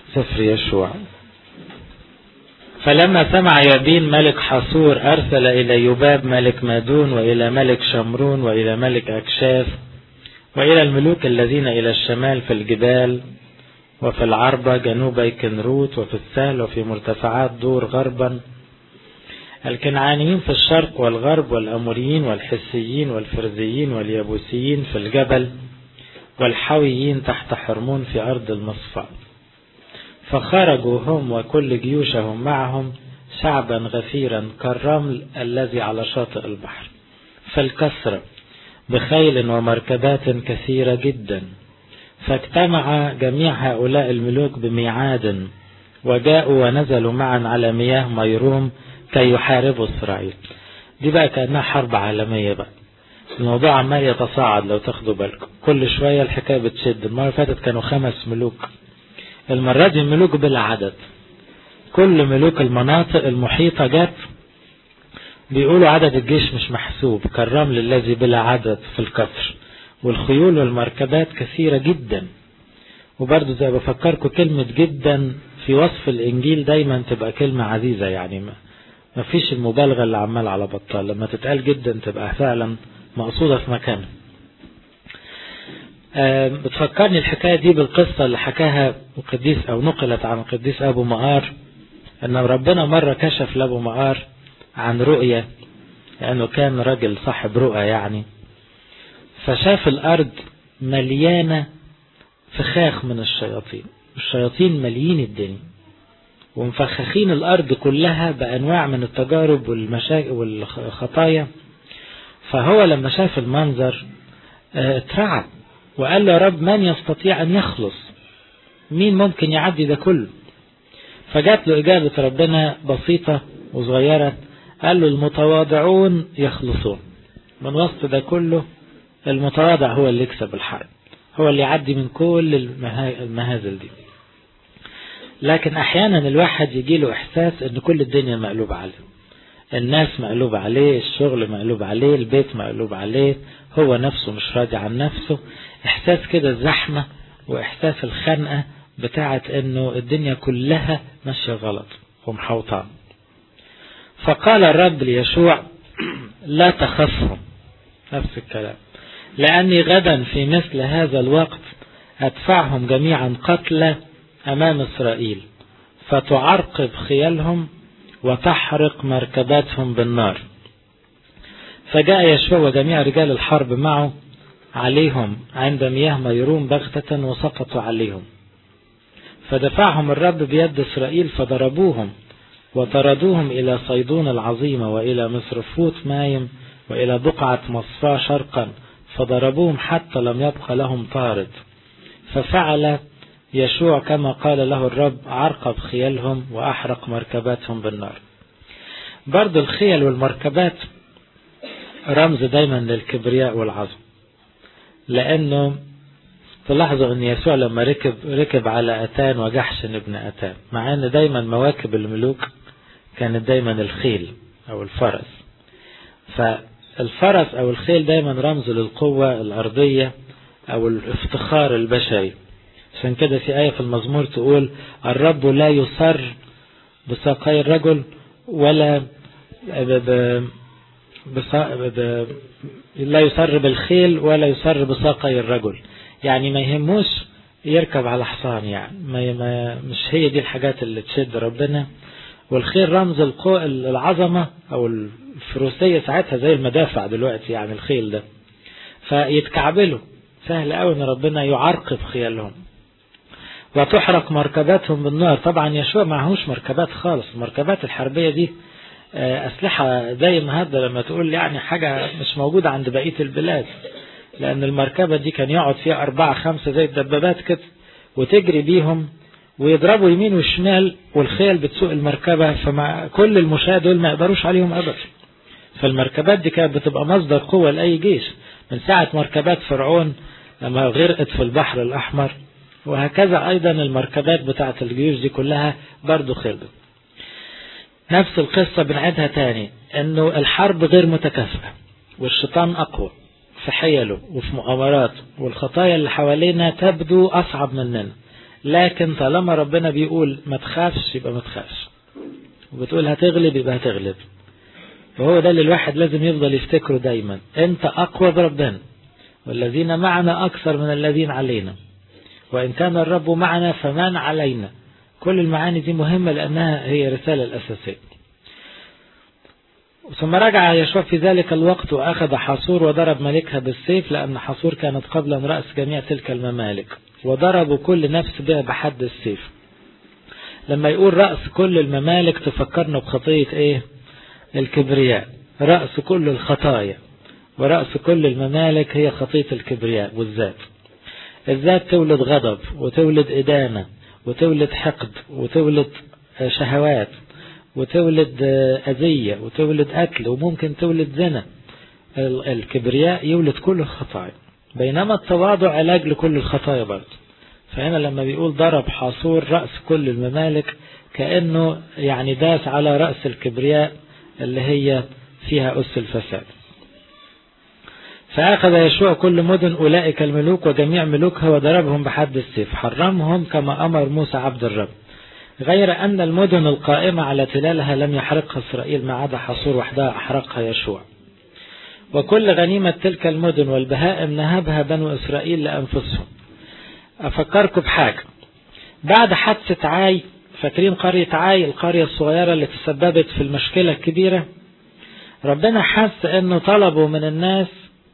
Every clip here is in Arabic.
سفر يشوع. فلما سمع يابين ملك حصور أرسل إلى يباب ملك مادون وإلى ملك شمرون وإلى ملك أكشاف وإلى الملوك الذين إلى الشمال في الجبال وفي العربة جنوبي كنروت وفي السهل وفي مرتفعات دور غربا، الكنعانيين في الشرق والغرب والأموريين والحسيين والفرزيين واليابوسيين في الجبل والحويين تحت حرمون في أرض المصفى. فخرجوا هم وكل جيوشهم معهم شعبا غفيرا كالرمل الذي على شاطئ البحر فالكسرة بخيل ومركبات كثيرة جدا. فاجتمع جميع هؤلاء الملوك بميعاد وجاءوا ونزلوا معا على مياه ميروم كي يحاربوا إسرائيل. دي بقى كأنها حرب عالمية بقى، الموضوع عمال يتصاعد. لو تاخدوا بالكم كل شوية الحكاية بتشد. المرة اللي فاتت كانوا 5 ملوك، المرة دي ملوك بلا عدد. كل ملوك المناطق المحيطة جات، بيقولوا عدد الجيش مش محسوب كالرمل الذي بلا عدد في الكفر، والخيول والمركبات كثيرة جدا. وبرضو زي بفكركم كلمة جدا في وصف الإنجيل دايما تبقى كلمة عزيزة، يعني ما فيش المبالغة اللي عمال على بطال، لما تتقال جدا تبقى فعلا مقصودة في مكان. بتفكرني الحكاية دي بالقصة اللي حكاها القديس أو نقلت عن القديس أبو مقار، أن ربنا مرة كشف لأبو مقار عن رؤية، لأنه كان راجل صاحب رؤى يعني. فشاف الأرض مليانة فخاخ من الشياطين، الشياطين مليين الدنيا ومفخخين الأرض كلها بأنواع من التجارب والمشاكل والخطايا. فهو لما شاف المنظر اترعب وقال له يا رب من يستطيع أن يخلص؟ مين ممكن يعدي ده كله؟ فجات له إجابة ربنا بسيطة وصغيرة، قال له المتواضعون يخلصون. من وسط ده كله المتواضع هو اللي يكسب الحرب، هو اللي يعدي من كل المهازل دي. لكن أحيانا الواحد يجي له إحساس أن كل الدنيا مقلوب عليه، الناس مقلوب عليه، الشغل مقلوب عليه، البيت مقلوب عليه، هو نفسه مش راضي عن نفسه. إحساس كده الزحمة وإحساس الخنقة بتاعة أنه الدنيا كلها ماشية غلط ومحوطان. فقال الرب ليشوع لا تخفهم، نفس الكلام، لأني غدا في مثل هذا الوقت أدفعهم جميعا قتلى أمام إسرائيل، فتعرقب خيالهم وتحرق مركباتهم بالنار. فجاء يشوع وجميع رجال الحرب معه عليهم عند مياه ميروم بغتة وسقطوا عليهم. فدفعهم الرب بيد إسرائيل فضربوهم وطردوهم إلى صيدون العظيمة وإلى مصرفوت مايم وإلى بقعة مصفاة شرقا، فضربوهم حتى لم يبق لهم طارد. ففعل يشوع كما قال له الرب، عرقب خيالهم وأحرق مركباتهم بالنار. برضو الخيل والمركبات رمز دايما للكبرياء والعظم، لأنه تلاحظوا أن يسوع لما ركب على أتان وجحشن ابن أتان، مع أن دايما مواكب الملوك كانت دايما الخيل أو الفرس. فالفرس أو الخيل دايما رمز للقوة الأرضية أو الافتخار البشري. عشان كده في آية في المزمور تقول الرب لا يسر بساقي الرجل ولا لا يسر بالخيل ولا يسر بساقي الرجل، يعني ما يهموش يركب على حصان، يعني مش هي دي الحاجات اللي تشد ربنا. والخيل رمز العظمة أو الفروسية ساعتها زي المدافع دلوقتي، يعني الخيل ده فيتكعبلوا سهل قوي ان ربنا يعرقب خيالهم وتحرق مركباتهم بالنار. طبعا يشوع معهوش مركبات خالص، المركبات الحربية دي أسلحة زي النهارده لما تقول يعني حاجة مش موجودة عند بقية البلاد، لأن المركبة دي كان يقعد فيها 4-5 زي الدبابات كده وتجري بيهم ويضربوا يمين وشمال، والخيل بتسوق المركبة، فمع كل المشاة دول ما يقدروش عليهم أبدا. فالمركبات دي كانت بتبقى مصدر قوة لأي جيش، من ساعة مركبات فرعون لما غرقت في البحر الأحمر، وهكذا أيضا المركبات بتاعة الجيوش دي كلها برضو خلدت. نفس القصة بنعيدها تاني، انه الحرب غير متكافئة والشيطان اقوى في حيله وفي مؤامراته، والخطايا اللي حوالينا تبدو اصعب مننا. لكن طالما ربنا بيقول ما تخافش يبقى ما تخافش، وبتقول هتغلب يبقى هتغلب. وهو ده اللي الواحد لازم يفضل يفتكره دايما، انت اقوى بربنا، والذين معنا اكثر من الذين علينا، وان كان الرب معنا فمن علينا. كل المعاني دي مهمة لانها هي رسالة الاساسية. ثم رجع يشوع في ذلك الوقت واخذ حصور وضرب ملكها بالسيف، لان حصور كانت قبلا رأس جميع تلك الممالك، وضربوا كل نفس بها بحد السيف. لما يقول رأس كل الممالك تفكرنا بخطية ايه؟ الكبرياء. رأس كل الخطايا ورأس كل الممالك هي خطية الكبرياء والذات. الذات تولد غضب وتولد إدانة وتولد حقد وتولد شهوات وتولد أذية وتولد قتل وممكن تولد زنا. الكبرياء يولد كل الخطايا، بينما التواضع علاج لكل الخطايا برضه. فهنا لما بيقول ضرب حصور رأس كل الممالك كأنه يعني داس على رأس الكبرياء اللي هي فيها أس الفساد. فأخذ يشوع كل مدن أولئك الملوك وجميع ملوكها وضربهم بحد السيف، حرمهم كما أمر موسى عبد الرب، غير أن المدن القائمة على تلالها لم يحرقها إسرائيل ما عدا حصور وحدها أحرقها يشوع. وكل غنيمة تلك المدن والبهائم نهبها بنو إسرائيل لأنفسهم. أفكركم بحاجة، بعد حادثة عاي، فاكرين قرية عاي القرية الصغيرة اللي تسببت في المشكلة الكبيرة؟ ربنا حس أنه طلبوا من الناس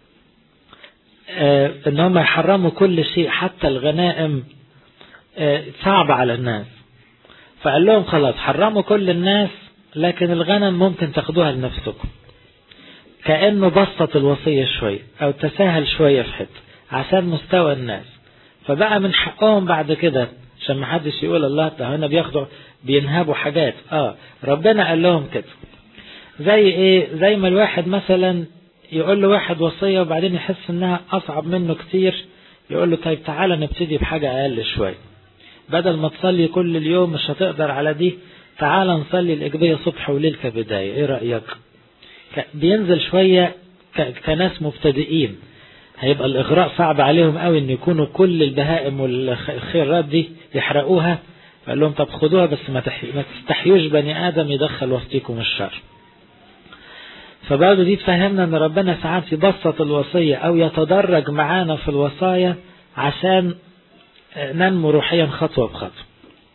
أنهم يحرموا كل شيء حتى الغنائم، صعب على الناس، فقال لهم خلاص حرموا كل الناس لكن الغنم ممكن تاخدوها لنفسكم. كأنه بسط الوصية شوية أو تساهل شوية في حته عشان مستوى الناس، فبقى من حقهم بعد كده عشان ما حدش يقول الله ده هنا بياخدوا بينهبوا حاجات. ربنا قال لهم كده. زي ايه؟ زي ما الواحد مثلا يقول له واحد وصية وبعدين يحس انها اصعب منه كتير، يقول له طيب تعالى نبتدي بحاجة اقل شوية، بدل ما تصلي كل اليوم مش هتقدر على دي، تعالى نصلي الإجبية صبح وليل كبداية، ايه رأيك؟ بينزل شوية كناس مبتدئين، هيبقى الإغراء صعب عليهم قوي ان يكونوا كل البهائم والخيرات دي يحرقوها. قال لهم طب خدوها بس ما تستحيوش بني آدم يدخل وسطيكم الشر. فبعد دي تفهمنا ان ربنا ساعات يبسط الوصية او يتدرج معانا في الوصايا عشان ننمو روحيا خطوة بخطوة.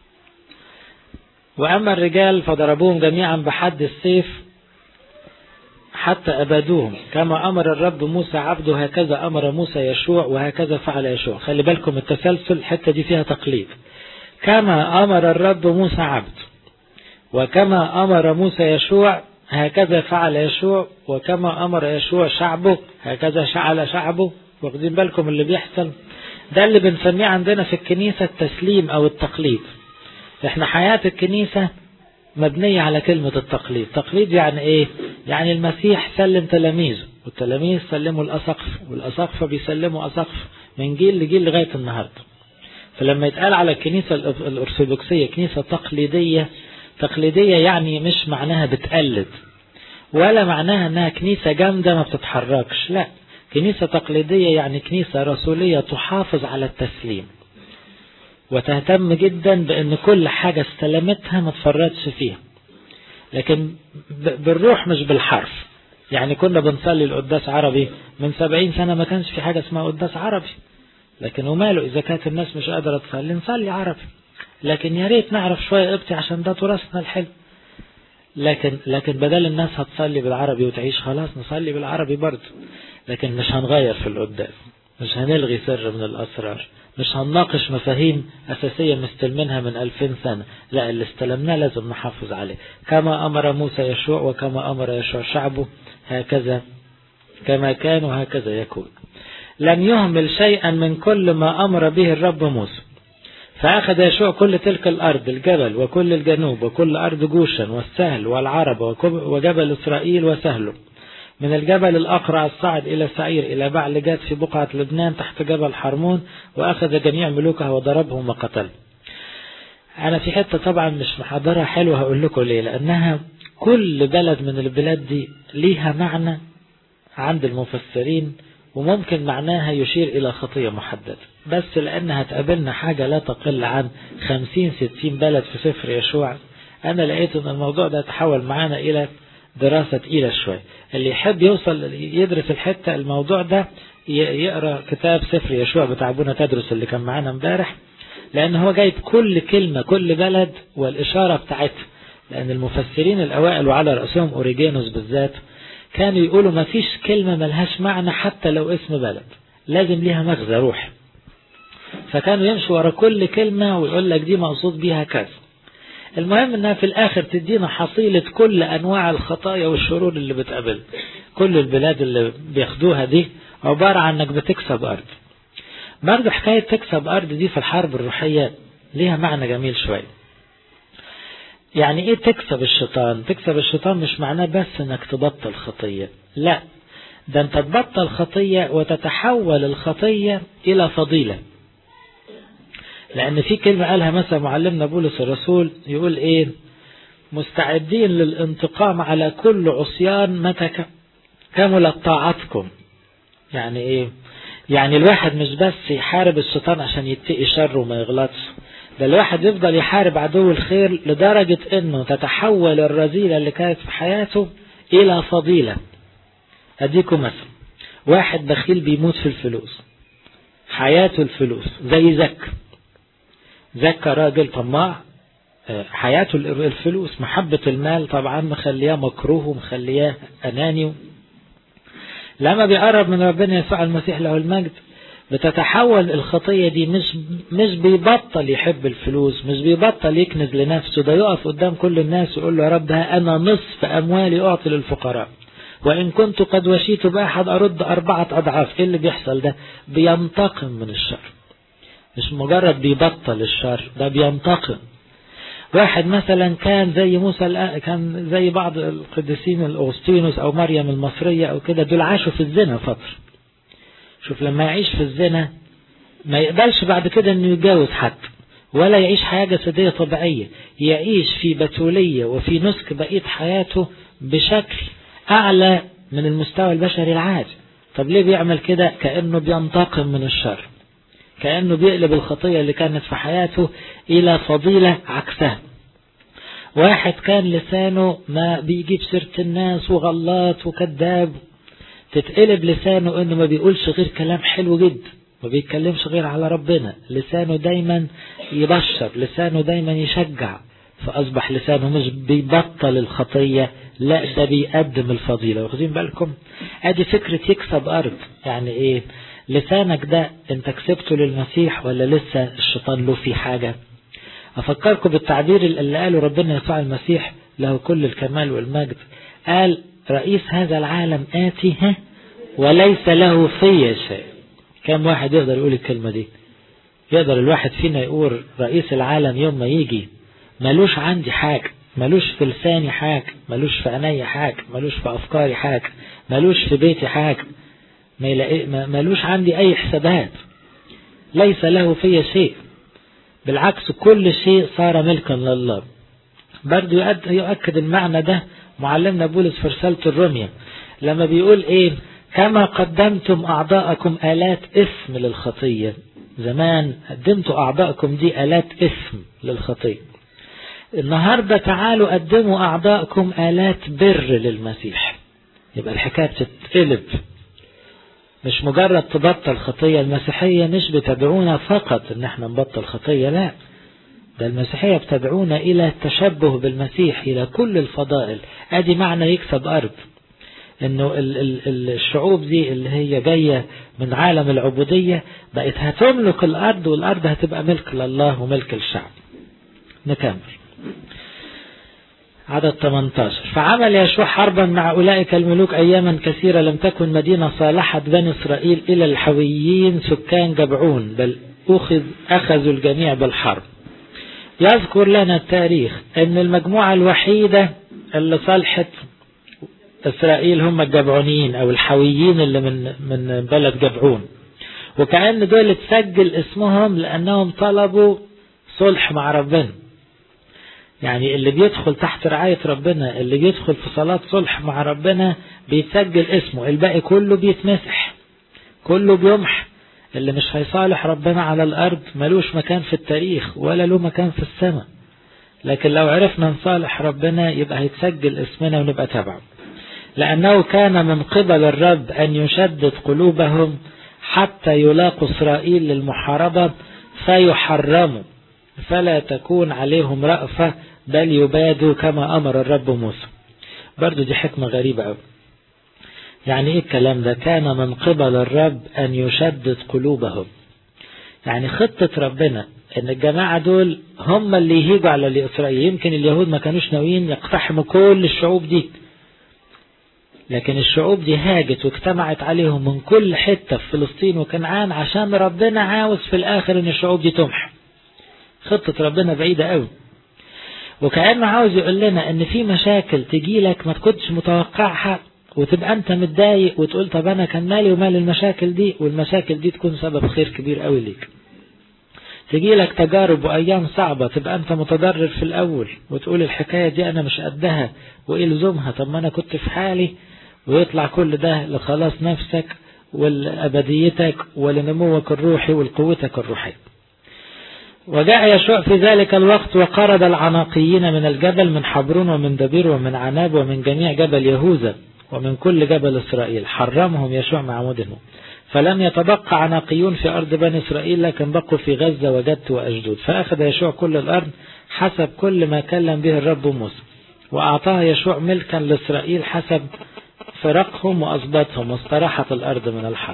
وأما الرجال فضربوهم جميعا بحد السيف حتى أبادوهم كما أمر الرب موسى عبده، هكذا أمر موسى يشوع وهكذا فعل يشوع. خلي بالكم التسلسل، الحتة دي فيها تقليد. كما أمر الرب موسى عبده وكما أمر موسى يشوع هكذا فعل يشوع، وكما أمر يشوع شعبه هكذا فعل شعبه. واخدين بالكم اللي بيحصل ده اللي بنسميه عندنا في الكنيسة التسليم أو التقليد. احنا حياة الكنيسة مبنية على كلمة التقليد. تقليد يعني ايه؟ يعني المسيح سلم تلاميذه والتلاميذ سلموا الأساقفة والأساقفة بيسلموا أساقفة من جيل لجيل لغاية النهاردة. فلما يتقال على الكنيسة الأرثوذكسية كنيسة تقليدية، تقليدية يعني مش معناها بتقلد ولا معناها انها كنيسة جامدة ما بتتحركش، لا، كنيسة تقليدية يعني كنيسة رسولية تحافظ على التسليم وتهتم جدا بأن كل حاجة استلمتها ما تفرطش فيها، لكن بالروح مش بالحرف. يعني كنا بنصلي القداس عربي من 70 سنة ما كانش في حاجة اسمها قداس عربي، لكن وماله إذا كانت الناس مش قادرة تصلي نصلي عربي، لكن يا ريت نعرف شوية قبطي عشان ده تراثنا الحلو. لكن بدل الناس هتصلي بالعربي وتعيش خلاص نصلي بالعربي برضه، لكن مش هنغير في القداس، مش هنلغي سر من الأسرار، مش هنناقش مفاهيم أساسية مستلمينها من 2000 سنة، لا، اللي استلمناه لازم نحافظ عليه. كما أمر موسى يشوع وكما أمر يشوع شعبه هكذا كما كان وهكذا يكون. لم يهمل شيئا من كل ما أمر به الرب موسى. فأخذ يشوع كل تلك الأرض، الجبل وكل الجنوب وكل أرض جوشن والسهل والعرب وجبل إسرائيل وسهله، من الجبل الأقرع الصعد إلى سعير إلى بعل جاد في بقعة لبنان تحت جبل حرمون، وأخذ جميع ملوكها وضربهم وقتل. أنا في حتة طبعا مش محضرها حلوة هقول لكم ليه، لأنها كل بلد من البلاد دي ليها معنى عند المفسرين وممكن معناها يشير إلى خطية محددة، بس لأنها تقابلنا حاجة لا تقل عن 50-60 بلد في سفر يشوع، أنا لقيت أن الموضوع ده تحول معانا إلى دراسة تقيلة شوية. اللي يحب يوصل يدرس الحتة الموضوع ده يقرأ كتاب سفر يشوع بتاع ابونا تدرس اللي كان معانا امبارح، لأن هو جايب كل كلمة كل بلد والإشارة بتاعتها. لأن المفسرين الأوائل وعلى رأسهم أوريجينوس بالذات كانوا يقولوا ما فيش كلمة ملهاش معنى حتى لو اسم بلد، لازم ليها مغزى روح. فكانوا يمشوا ورا كل كلمة ويقول لك دي مقصود بيها كذا. المهم انها في الاخر تدينا حصيلة كل انواع الخطايا والشرور اللي بتقابل كل البلاد اللي بياخدوها دي، عبارة عن انك بتكسب ارض. برضه حكاية تكسب ارض دي في الحرب الروحية ليها معنى جميل شوية. يعني ايه تكسب الشيطان؟ تكسب الشيطان مش معناه بس انك تبطل خطية، لا، ده انت تبطل خطية وتتحول الخطية الى فضيلة. لأن في كلمة قالها مثلا معلمنا بولس الرسول، يقول إيه؟ مستعدين للانتقام على كل عصيان متى كملت طاعتكم. يعني إيه؟ يعني الواحد مش بس يحارب الشيطان عشان يتقي شره وما يغلطش، ده الواحد يفضل يحارب عدو الخير لدرجة إنه تتحول الرذيلة اللي كانت في حياته إلى فضيلة. أديكم مثلا، واحد بخيل بيموت في الفلوس، حياته الفلوس، زي زكى راجل طماع، حياته الفلوس، محبة المال طبعا مخلياه مكروه ومخلياه أناني. لما بيقرب من ربنا يسوع المسيح له المجد بتتحول الخطية دي، مش بيبطل يحب الفلوس، مش بيبطل يكنز لنفسه، ده يقف قدام كل الناس ويقول له يا رب ها أنا نصف أموالي أعطي للفقراء، وإن كنت قد وشيت بأحد أرد 4 أضعاف. إيه اللي بيحصل ده؟ بينتقم من الشر، مش مجرد بيبطل الشر، ده بينتقم. واحد مثلا كان زي موسى، كان زي بعض القديسين الأغسطينوس أو مريم المصرية أو كده، دول عاشوا في الزنا فترة. شوف لما يعيش في الزنا ما يقبلش بعد كده انه يتجوز حد ولا يعيش حياة جسدية طبيعية، يعيش في بتولية وفي نسك بقية حياته بشكل أعلى من المستوى البشري العادي. طب ليه بيعمل كده؟ كأنه بينتقم من الشر، كأنه بيقلب الخطية اللي كانت في حياته إلى فضيلة عكسها. واحد كان لسانه ما بيجيب سيرة الناس وغلط وكذاب، تتقلب لسانه انه ما بيقولش غير كلام حلو جدا، ما بيتكلمش غير على ربنا، لسانه دايما يبشر، لسانه دايما يشجع، فأصبح لسانه مش بيبطل الخطية، لا ده بيقدم الفضيلة. واخدين بالكم؟ ادي فكرة يكسب أرض. يعني ايه؟ لسانك ده انت كسبته للمسيح ولا لسه الشيطان له فيه حاجة؟ افكركم بالتعبير اللي قاله ربنا يسوع المسيح له كل الكمال والمجد، قال رئيس هذا العالم آتي وليس له في شيء. كم واحد يقدر يقول الكلمة دي؟ يقدر الواحد فينا يقول رئيس العالم يوم ما يجي ملوش عندي حاجة، ملوش في لساني حاجة، ملوش في عيني حاجة، ملوش في أفكاري حاجة، ملوش في بيتي حاجة، ملوش عندي أي حسابات، ليس له في شيء، بالعكس كل شيء صار ملكا لله. برضو يؤكد المعنى ده معلمنا بولس في رسالة الرومية لما بيقول ايه؟ كما قدمتم أعضاءكم آلات إثم للخطية. زمان قدمتوا أعضاءكم دي آلات إثم للخطية، النهاردة تعالوا قدموا أعضاءكم آلات بر للمسيح. يبقى الحكاية بتتقلب، مش مجرد تبطل خطية. المسيحية مش بتدعونا فقط ان احنا نبطل خطية، لا، ده المسيحية بتدعونا الى التشبه بالمسيح، الى كل الفضائل. ادي معنى يكسب ارض، انه الشعوب دي اللي هي جاية من عالم العبودية بقت هتملك الارض، والارض هتبقى ملك لله وملك الشعب. نكمل عدد 18. فعمل يشوع حربا مع أولئك الملوك أياما كثيرة، لم تكن مدينة صالحة بني إسرائيل إلى الحويين سكان جبعون، بل أخذوا الجميع بالحرب. يذكر لنا التاريخ أن المجموعة الوحيدة اللي صالحت إسرائيل هم الجبعونيين أو الحويين اللي من بلد جبعون، وكأن دول تسجل اسمهم لأنهم طلبوا صلح مع ربنا. يعني اللي بيدخل تحت رعاية ربنا، اللي بيدخل في صلاة صلح مع ربنا بيتسجل اسمه، الباقي كله بيتمسح. كله بيمحى. اللي مش هيصالح ربنا على الأرض ملوش مكان في التاريخ ولا له مكان في السماء. لكن لو عرفنا نصالح ربنا يبقى هيتسجل اسمنا ونبقى تبعه. لأنه كان من قبل الرب أن يشدد قلوبهم حتى يلاقوا إسرائيل للمحاربة فيحرموا، فلا تكون عليهم رأفة بل يبادوا كما أمر الرب موسى. برضو دي حكمة غريبة أوي. يعني إيه الكلام ده؟ كان من قبل الرب أن يشدد قلوبهم. يعني خطة ربنا ان الجماعة دول هم اللي يهيجوا على إسرائيل. يمكن اليهود ما كانوش ناويين يقتحموا كل الشعوب دي، لكن الشعوب دي هاجت واجتمعت عليهم من كل حتة في فلسطين وكنعان عشان ربنا عاوز في الآخر ان الشعوب دي تمحى. خطة ربنا بعيدة قوي، وكأنه عاوز يقول لنا ان في مشاكل تجيلك ما تكونش متوقعها وتبقى انت متضايق وتقول طب انا كان مالي ومال المشاكل دي، والمشاكل دي تكون سبب خير كبير قوي ليك. تجي لك تجارب وأيام صعبة تبقى أنت متضرر في الأول وتقول الحكاية دي أنا مش قدها وإيه لزومها، طب ما أنا كنت في حالي، ويطلع كل ده لخلاص نفسك ولأبديتك ولنموك الروحي ولقوتك الروحية. وجاء يشوع في ذلك الوقت وقرد العناقيين من الجبل، من حبرون ومن دبير ومن عناب ومن جميع جبل يهوذا ومن كل جبل إسرائيل، حرمهم يشوع مع عمودهم. فلم يتبقى عناقيون في أرض بني إسرائيل، لكن بقوا في غزة وجت وأشدود. فأخذ يشوع كل الأرض حسب كل ما كلم به الرب موسى، وأعطاها يشوع ملكا لإسرائيل حسب فرقهم وأسباطهم، واستراحت الأرض من الحرب.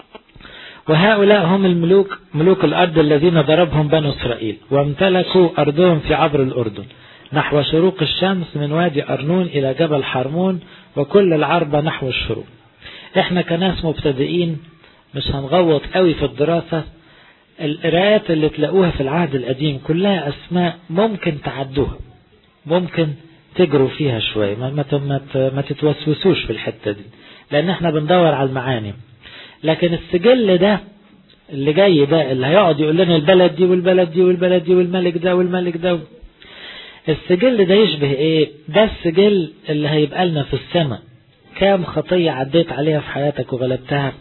وهؤلاء هم الملوك، ملوك الأرض الذين ضربهم بنو إسرائيل، وامتلكوا أرضهم في عبر الأردن نحو شروق الشمس من وادي أرنون إلى جبل حرمون وكل العربة نحو الشروق. احنا كناس مبتدئين مش هنغوط قوي في الدراسة. القراءات اللي تلاقوها في العهد القديم كلها أسماء ممكن تعدوها، ممكن تجروا فيها شوية، ما تتوسوسوش في الحتة دي، لأن احنا بندور على المعاني. لكن السجل ده اللي جاي ده اللي هيقعد يقول لنا البلد دي والبلد دي والبلد دي والملك ده والملك ده، السجل ده يشبه ايه؟ ده السجل اللي هيبقى لنا في السماء. كام خطية عديت عليها في حياتك وغلبتها،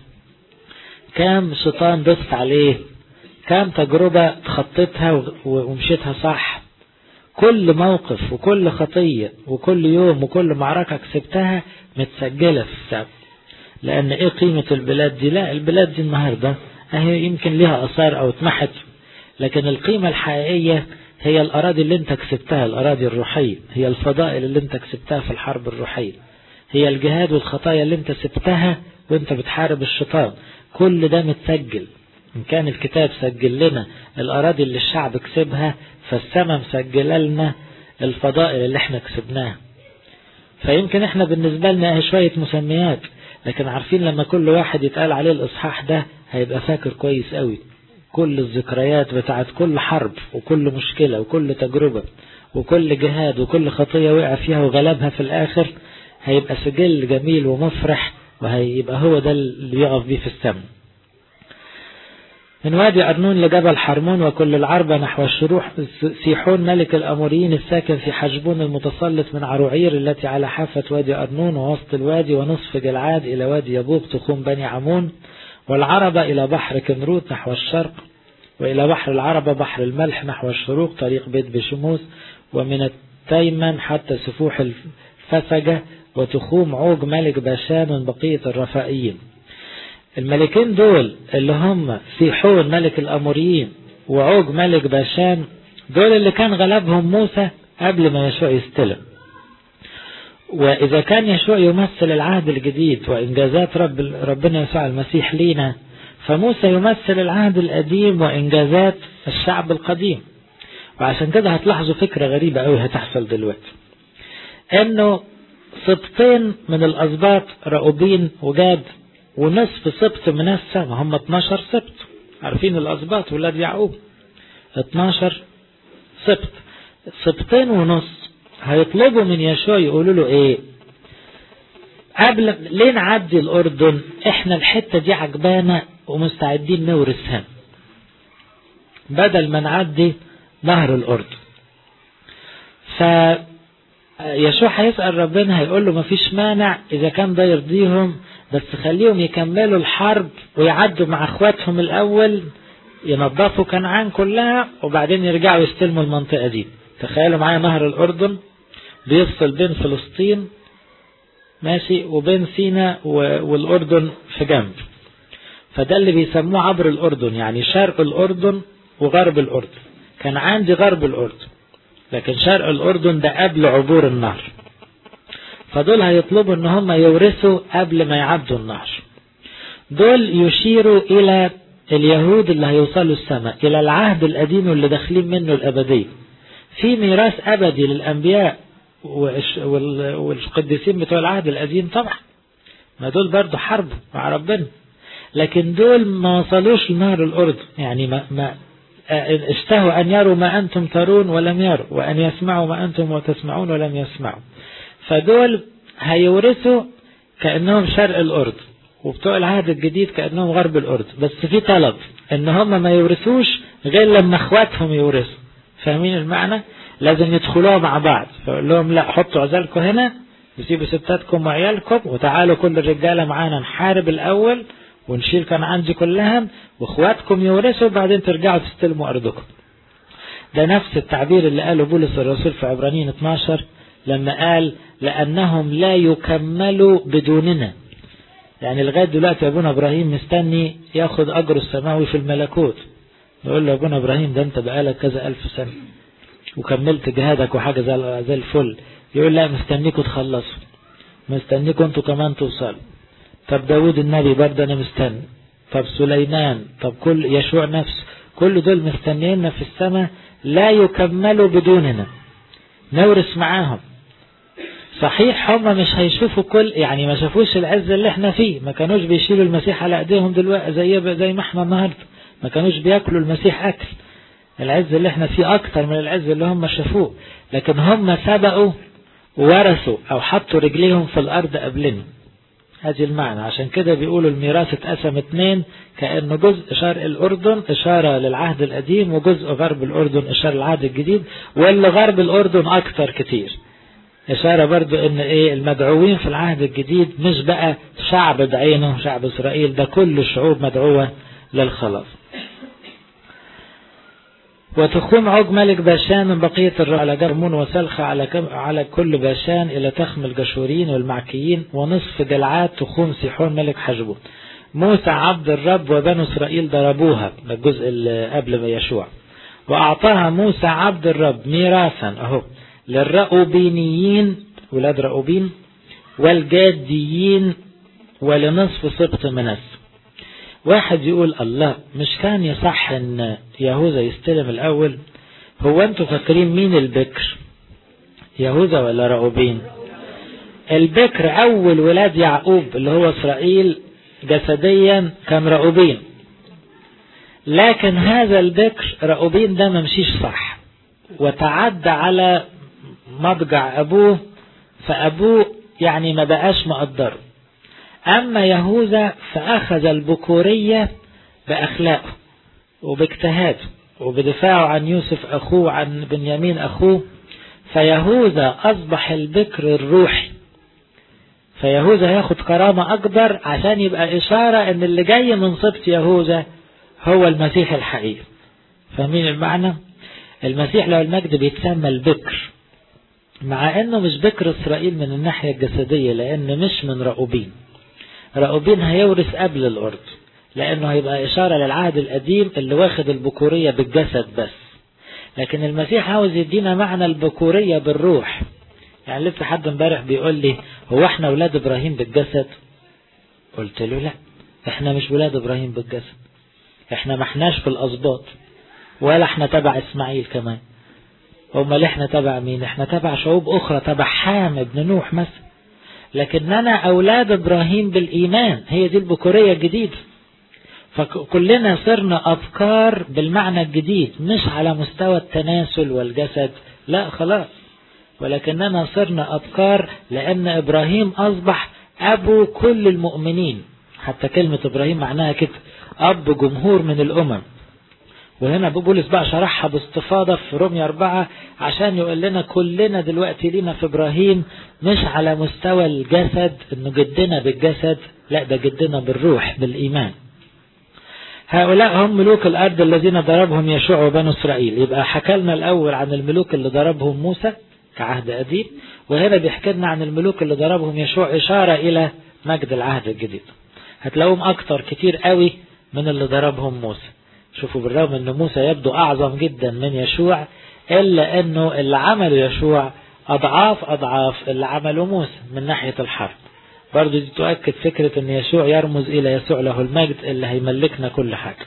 كام شيطان دست عليه، كام تجربة تخطيتها ومشيتها صح. كل موقف وكل خطية وكل يوم وكل معركة كسبتها متسجلة في السبب. لأن ايه قيمة البلاد دي؟ لا، البلاد دي النهاردة هي يمكن لها أثار أو اتمحت، لكن القيمة الحقيقية هي الأراضي اللي انت كسبتها، الأراضي الروحية، هي الفضائل اللي انت كسبتها في الحرب الروحية، هي الجهاد والخطايا اللي انت سبتها وانت بتحارب الشيطان. كل ده متسجل. ان كان الكتاب سجل لنا الأراضي اللي الشعب كسبها، فالسماء مسجل لنا الفضائل اللي احنا كسبناها. فيمكن احنا بالنسبة لنا شوية مسميات، لكن عارفين لما كل واحد يتقال عليه الإصحاح ده هيبقى فاكر كويس قوي كل الذكريات بتاعت كل حرب وكل مشكلة وكل تجربة وكل جهاد وكل خطية وقع فيها وغلبها في الآخر. هيبقى سجل جميل ومفرح، وهيبقى هو ده اللي يقف بيه في السماء. من وادي أرنون لجبل حرمون وكل العربة نحو الشروح، سيحون ملك الأموريين الساكن في حجبون المتسلط من عروعير التي على حافة وادي أرنون ووسط الوادي ونصف جلعاد إلى وادي يبوق تخوم بني عمون، والعربة إلى بحر كنروت نحو الشرق، وإلى بحر العربة بحر الملح نحو الشروق طريق بيت بشموس، ومن التيمن حتى سفوح الفسجة وتخوم عوج ملك باشان من بقية الرفائيين. الملكين دول اللي هم سيحون ملك الأموريين وعوج ملك باشان، دول اللي كان غلبهم موسى قبل ما يشوع يستلم. وإذا كان يشوع يمثل العهد الجديد وإنجازات ربنا يسوع المسيح لينا، فموسى يمثل العهد القديم وإنجازات الشعب القديم. وعشان كده هتلاحظوا فكرة غريبة قوي هتحصل دلوقتي، انه سبطين من الأسباط رأوبين وجاد ونصف سبط من السماء، هم 12 سبط. عارفين الأسباط ولاد يعقوب 12 سبط، سبطين ونص هيطلبوا من يشوع يقولوا له ايه؟ قبل ليه نعدي الأردن؟ احنا الحتة دي عجبانا ومستعدين نورثها بدل ما نعدي نهر الأردن. يشوع هيسأل ربنا، هيقول له مفيش مانع إذا كان ده يرضيهم، بس خليهم يكملوا الحرب ويعدوا مع اخواتهم الأول، ينظفوا كنعان كلها وبعدين يرجعوا يستلموا المنطقة دي. تخيلوا معايا نهر الأردن بيفصل بين فلسطين ماشي وبين سيناء والأردن في جنب، فده اللي بيسموه عبر الأردن، يعني شرق الأردن وغرب الأردن. كان عندي غرب الأردن، لكن شرق الأردن ده قبل عبور النهر، فدول هيطلبوا ان هم يورثوا قبل ما يعدوا النهر. دول يشيروا الى اليهود اللي هيوصلوا السماء، الى العهد القديم اللي داخلين منه الأبدية. في ميراث أبدي للأنبياء والقديسين بتوع العهد القديم طبعا، ما دول برضو حرب مع ربنا، لكن دول ما وصلوش لنهر الأردن، يعني ما اشتهوا أن يروا ما أنتم ترون ولم يروا، وأن يسمعوا ما أنتم تسمعون ولم يسمعوا. فدول هيورثوا كأنهم شرق الأردن، وبتوع العهد الجديد كأنهم غرب الأردن، بس في طلب ان هم ما يورثوش غير لما اخواتهم يورثوا. فاهمين المعنى؟ لازم يدخلوها مع بعض، فقول لهم لا، حطوا عزالكم هنا وسيبوا ستاتكم وعيالكم وتعالوا كل الرجالة معانا نحارب الأول ونشيل كنعان دي كلها، واخواتكم يورثوا بعدين ترجعوا تستلموا أرضكم. ده نفس التعبير اللي قاله بولس الرسول في عبرانيين 12 لما قال لأنهم لا يكملوا بدوننا. يعني لغاية دلوقتي أبونا إبراهيم مستني ياخد أجره السماوي في الملكوت، نقول له أبونا إبراهيم ده أنت بقالك كذا ألف سنة وكملت جهادك وحاجة زي الفل، يقول لا مستنيكوا تخلصوا، مستنيكوا أنتوا كمان توصلوا. طب داود النبي برضه أنا مستني، طب سليمان، طب كل يشوع نفسه، كل دول مستنينا في السماء، لا يكملوا بدوننا، نورث معاهم. صحيح هم مش هيشوفوا يعني ما شافوش العز اللي احنا فيه، ما كانوش بيشيلوا المسيح على ايديهم دلوقتي زي ما احنا النهارده، ما كانوش بياكلوا المسيح اكل. العز اللي احنا فيه اكتر من العز اللي هم شافوه، لكن هم سبقوا وورثوا او حطوا رجليهم في الارض قبلنا. هذه المعنى. عشان كده بيقولوا الميراث اتقسم 2، كأنه جزء شرق الأردن إشارة للعهد القديم، وجزء غرب الأردن إشارة للعهد الجديد، واللي غرب الأردن أكتر كتير إشارة برضو إن المدعوين في العهد الجديد مش بقى شعب بعينه شعب إسرائيل، ده كل الشعوب مدعوة للخلاص. وتخوم عوج ملك باشان من بقية الرعب على جرمون وسلخة على كل باشان إلى تخم الجشورين والمعكيين، ونصف جلعاد تخوم سيحون ملك حجبون. موسى عبد الرب وبنو إسرائيل ضربوها، الجزء اللي قبل ما يشوع. وأعطاها موسى عبد الرب ميراثا أهو للرأوبينيين ولاد رأوبين والجاديين ولنصف سبط منس. واحد يقول الله، مش كان يصح ان يهوذا يستلم الاول؟ هو انتوا فاكرين مين البكر، يهوذا ولا رأوبين؟ البكر اول ولاد يعقوب اللي هو اسرائيل جسديا كان رأوبين، لكن هذا البكر رأوبين ده ممشيش صح وتعدى على مضجع ابوه، فابوه يعني ما بقاش مقدره. أما يهوذا فأخذ البكورية بأخلاقه وباجتهاده وبدفاعه عن يوسف أخوه عن بنيامين أخوه، فيهوذا أصبح البكر الروحي، فيهوذا ياخد كرامة أكبر عشان يبقى إشارة أن اللي جاي من سبط يهوذا هو المسيح الحقيقي. فاهمين المعنى؟ المسيح له المجد بيتسمى البكر، مع أنه مش بكر إسرائيل من الناحية الجسدية، لأن مش من رأوبين. رأوبين هيورث قبل الأرض، لأنه هيبقى إشارة للعهد القديم اللي واخد البكورية بالجسد بس، لكن المسيح عاوز يدينا معنى البكورية بالروح. يعني لسه حد امبارح بيقول لي هو احنا ولاد إبراهيم بالجسد؟ قلت له لا، احنا مش ولاد إبراهيم بالجسد، احنا ما احناش في الأسباط ولا احنا تبع إسماعيل كمان. امال احنا تبع مين؟ احنا تبع شعوب أخرى، تبع حام ابن نوح مثلا، لكننا أولاد إبراهيم بالإيمان، هي دي البكورية الجديدة. فكلنا صرنا أفكار بالمعنى الجديد، مش على مستوى التناسل والجسد، لا خلاص، ولكننا صرنا أفكار لأن إبراهيم أصبح أبو كل المؤمنين. حتى كلمة إبراهيم معناها كده، أب جمهور من الأمم. وهنا بولس بقى شرحها باستفاضة في رومية 4 عشان يقول لنا كلنا دلوقتي لينا في إبراهيم مش على مستوى الجسد انه جدنا بالجسد، لا ده جدنا بالروح بالإيمان. هؤلاء هم ملوك الأرض الذين ضربهم يشوع وبنو إسرائيل. يبقى حكى لنا الأول عن الملوك اللي ضربهم موسى كعهد قديم، وهنا بيحكي لنا عن الملوك اللي ضربهم يشوع إشارة إلى مجد العهد الجديد. هتلاقوهم أكتر كتير قوي من اللي ضربهم موسى. شوفوا بالرغم أن موسى يبدو أعظم جدا من يشوع، إلا أنه اللي عمله يشوع أضعاف اللي عمله موسى من ناحية الحرب. برضو دي تؤكد فكرة أن يشوع يرمز إلى يسوع له المجد اللي هيملكنا كل حاجة.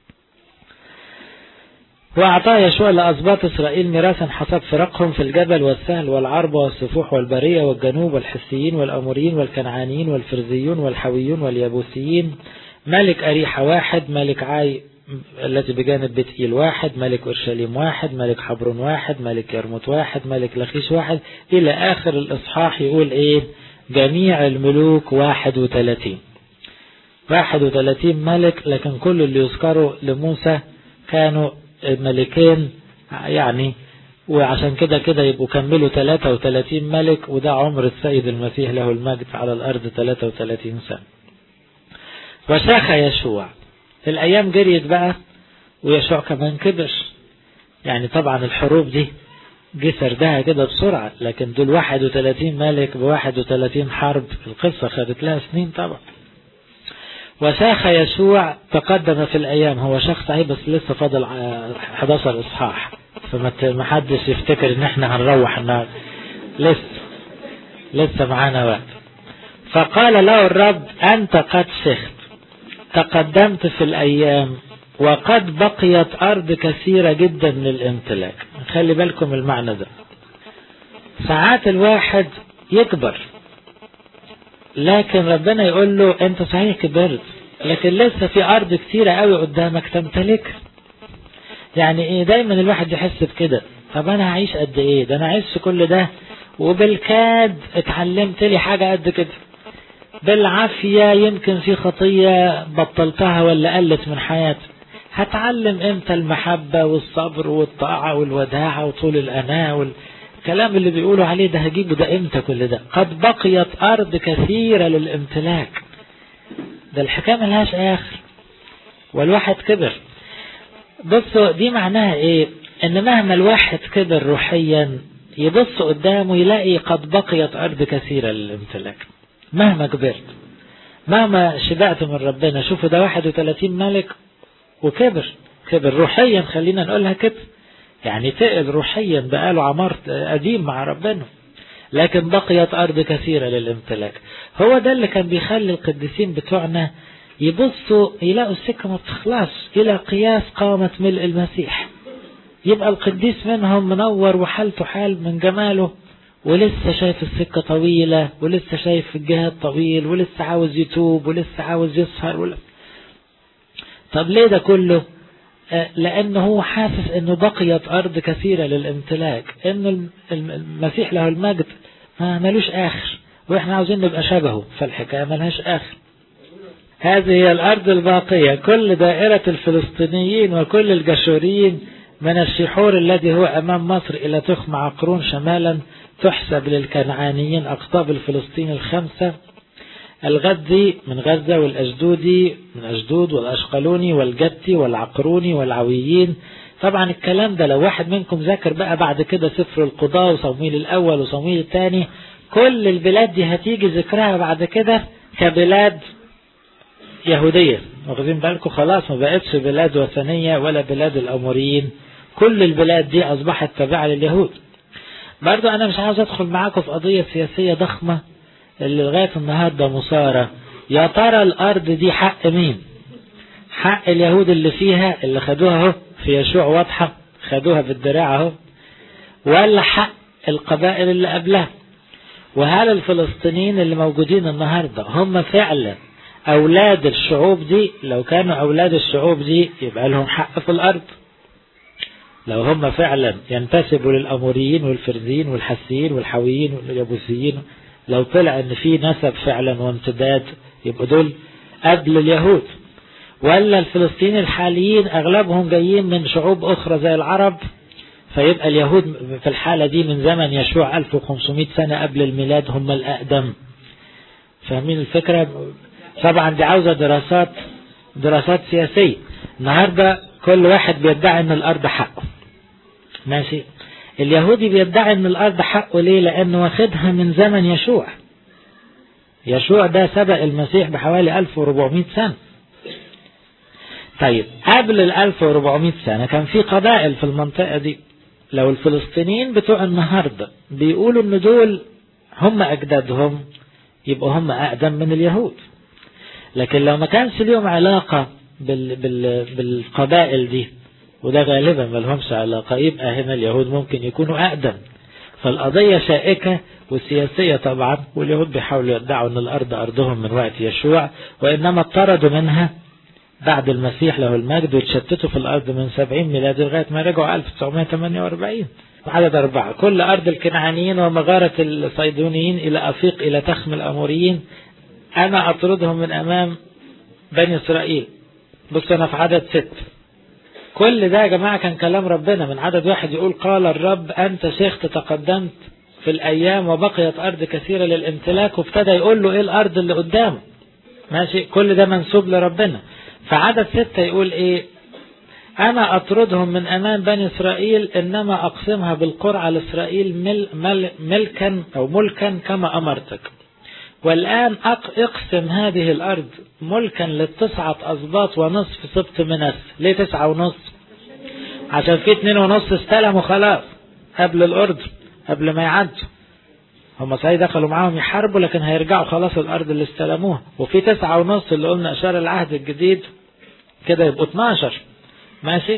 وأعطاه يشوع لأسباط إسرائيل ميراثا حسب فرقهم في الجبل والسهل والعرب والسفوح والبرية والجنوب والحسيين والأموريين والكنعانيين والفرزيون والحويون واليابوسيين، ملك أريحة واحد، ملك عاي التي بجانب بيت إيل واحد، ملك أورشليم واحد، ملك حبرون واحد، ملك يرموت واحد، ملك لخيش واحد، إلى آخر الإصحاح يقول إيه؟ جميع الملوك 31 ملك، لكن كل اللي يذكروا لموسى كانوا ملكين يعني، وعشان كده يبقوا كملوا 33 ملك، وده عمر السيد المسيح له المجد على الأرض 33 سنة. وشاخ يشوع، الأيام جريت بقى ويشوع كمان كبر، يعني طبعا الحروب دي جه سردها كده بسرعة، لكن دول 31 ملك ب31 حرب، القصة خدت لها سنين طبعا. وشاخ يشوع تقدم في الأيام، هو شخص صحيح بس لسه فاضل 11 إصحاح، فما حدش يفتكر ان احنا هنروح النهار، لسه معانا وقت. فقال له الرب أنت قد شخت، تقدمت في الأيام، وقد بقيت أرض كثيرة جدا للامتلاك. خلي بالكم المعنى ده، ساعات الواحد يكبر لكن ربنا يقول له انت صحيح كبرت لكن لسه في أرض كثيرة قوي قدامك تمتلك. يعني ايه؟ دايما الواحد يحس بكده، طب انا هعيش قد ايه؟ ده انا عشت كل ده وبالكاد اتعلمت لي حاجة قد كده، بالعافية يمكن في خطية بطلتها ولا قلت من حياتي، هتعلم امتى المحبة والصبر والطاعة والوداعة وطول الأناة والكلام اللي بيقولوا عليه ده هجيبه ده امتى كل ده؟ قد بقيت أرض كثيرة للامتلاك، ده الحكاية ملهاش آخر والواحد كبر. بصوا دي معناها ايه؟ ان مهما الواحد كبر روحيا يبص قدامه يلاقي قد بقيت أرض كثيرة للامتلاك. مهما كبرت مهما شبعت من ربنا، شوفوا ده 31 ملك وكبر روحيا، خلينا نقولها كده، يعني تقل روحيا بقاله عمر قديم مع ربنا، لكن بقيت أرض كثيرة للامتلاك. هو ده اللي كان بيخلي القديسين بتوعنا يبصوا يلاقوا السكة ما بتخلص إلى قياس قامة ملء المسيح، يبقى القديس منهم منور وحالته حال من جماله، ولسه شايف السكة طويلة، ولسه شايف الجهاد طويل، ولسه عاوز يتوب، ولسه عاوز يسهر طب ليه ده كله؟ لأنه هو حاسس أنه بقيت أرض كثيرة للامتلاك، أنه المسيح له المجد ملوش آخر، وإحنا عاوزين نبقى شبهه، فالحكاية ملهاش آخر. هذه هي الأرض الباقية، كل دائرة الفلسطينيين وكل الجشوريين من الشحور الذي هو أمام مصر إلى تخم عقرون شمالا، تحسب للكنعانيين أقطاب الفلسطين 5، الغدي من غزة، والأجدودي من أجدود، والأشقلوني والجتي والعقروني والعويين. طبعا الكلام ده لو واحد منكم ذاكر بقى بعد كده سفر القضاء وصمويل الأول وصمويل الثاني، كل البلاد دي هتيجي ذكرها بعد كده كبلاد يهودية، واخدين بالكم؟ خلاص ما بقتش بلاد وثنية ولا بلاد الأموريين، كل البلاد دي أصبحت تابعة لليهود. برضو أنا مش عاوز أدخل معاكم في قضية سياسية ضخمة اللي لغاية النهاردة مثارة، يا ترى الأرض دي حق مين؟ حق اليهود اللي فيها اللي خدوها اهو في يشوع واضحة، خدوها بالدراع اهو، ولا حق القبائل اللي قبلها؟ وهل الفلسطينيين اللي موجودين النهاردة هم فعلا أولاد الشعوب دي؟ لو كانوا أولاد الشعوب دي يبقى لهم حق في الأرض، لو هم فعلا ينتسبوا للأموريين والفرزيين والحسيين والحويين واليابوسيين، لو طلع ان في نسب فعلا وامتداد يبقى دول قبل اليهود. ولا الفلسطينيين الحاليين أغلبهم جايين من شعوب أخرى زي العرب، فيبقى اليهود في الحالة دي من زمن يشوع 1500 سنة قبل الميلاد هم الأقدم. فاهمين الفكرة؟ طبعا دي عاوزة دراسات سياسية. النهاردة كل واحد بيدعي ان الأرض حقه، ماشي. اليهودي بيدعي ان الأرض حقه ليه؟ لأنه واخدها من زمن يشوع ده سبق المسيح بحوالي 1400 سنة. طيب قبل 1400 سنة كان في قبائل في المنطقة دي. لو الفلسطينيين بتوع النهاردة بيقولوا ان دول هم أجدادهم، يبقوا هم أقدم من اليهود. لكن لو ما كانش ليهم علاقة بالقبائل دي، وده غالبا ما لهمش علاقة، يبقى هنا اليهود ممكن يكونوا أقدم. فالقضية شائكة وسياسية طبعا، واليهود بيحاولوا يدعوا ان الأرض أرضهم من وقت يشوع، وإنما اطردوا منها بعد المسيح له المجد، وتشتتوا في الأرض من 70 ميلادي لغاية ما رجعوا 1948. عدد 4: كل أرض الكنعانيين ومغارة الصيدونيين إلى أفيق إلى تخم الأموريين أنا أطردهم من أمام بني إسرائيل. بص أنا في عدد 6. كل ده يا جماعة كان كلام ربنا. من عدد 1 يقول قال الرب أنت شيخت تقدمت في الأيام وبقيت أرض كثيرة للامتلاك، وابتدى يقول له إيه الأرض اللي قدامه، ماشي. كل ده منسوب لربنا. فعدد 6 يقول إيه؟ أنا أطردهم من أمام بني إسرائيل إنما أقسمها بالقرعة لإسرائيل ملكا كما أمرتك. والآن أقسم هذه الأرض ملكا للتسعة أسباط ونصف سبط منس. ليه 9.5؟ عشان في 2.5 استلموا خلاص قبل الأرض، قبل ما يعدوا. هم صحيح دخلوا معاهم يحاربوا، لكن هيرجعوا خلاص الأرض اللي استلموها. وفي 9.5 اللي قلنا أشار العهد الجديد، كده يبقوا 12، ماشي.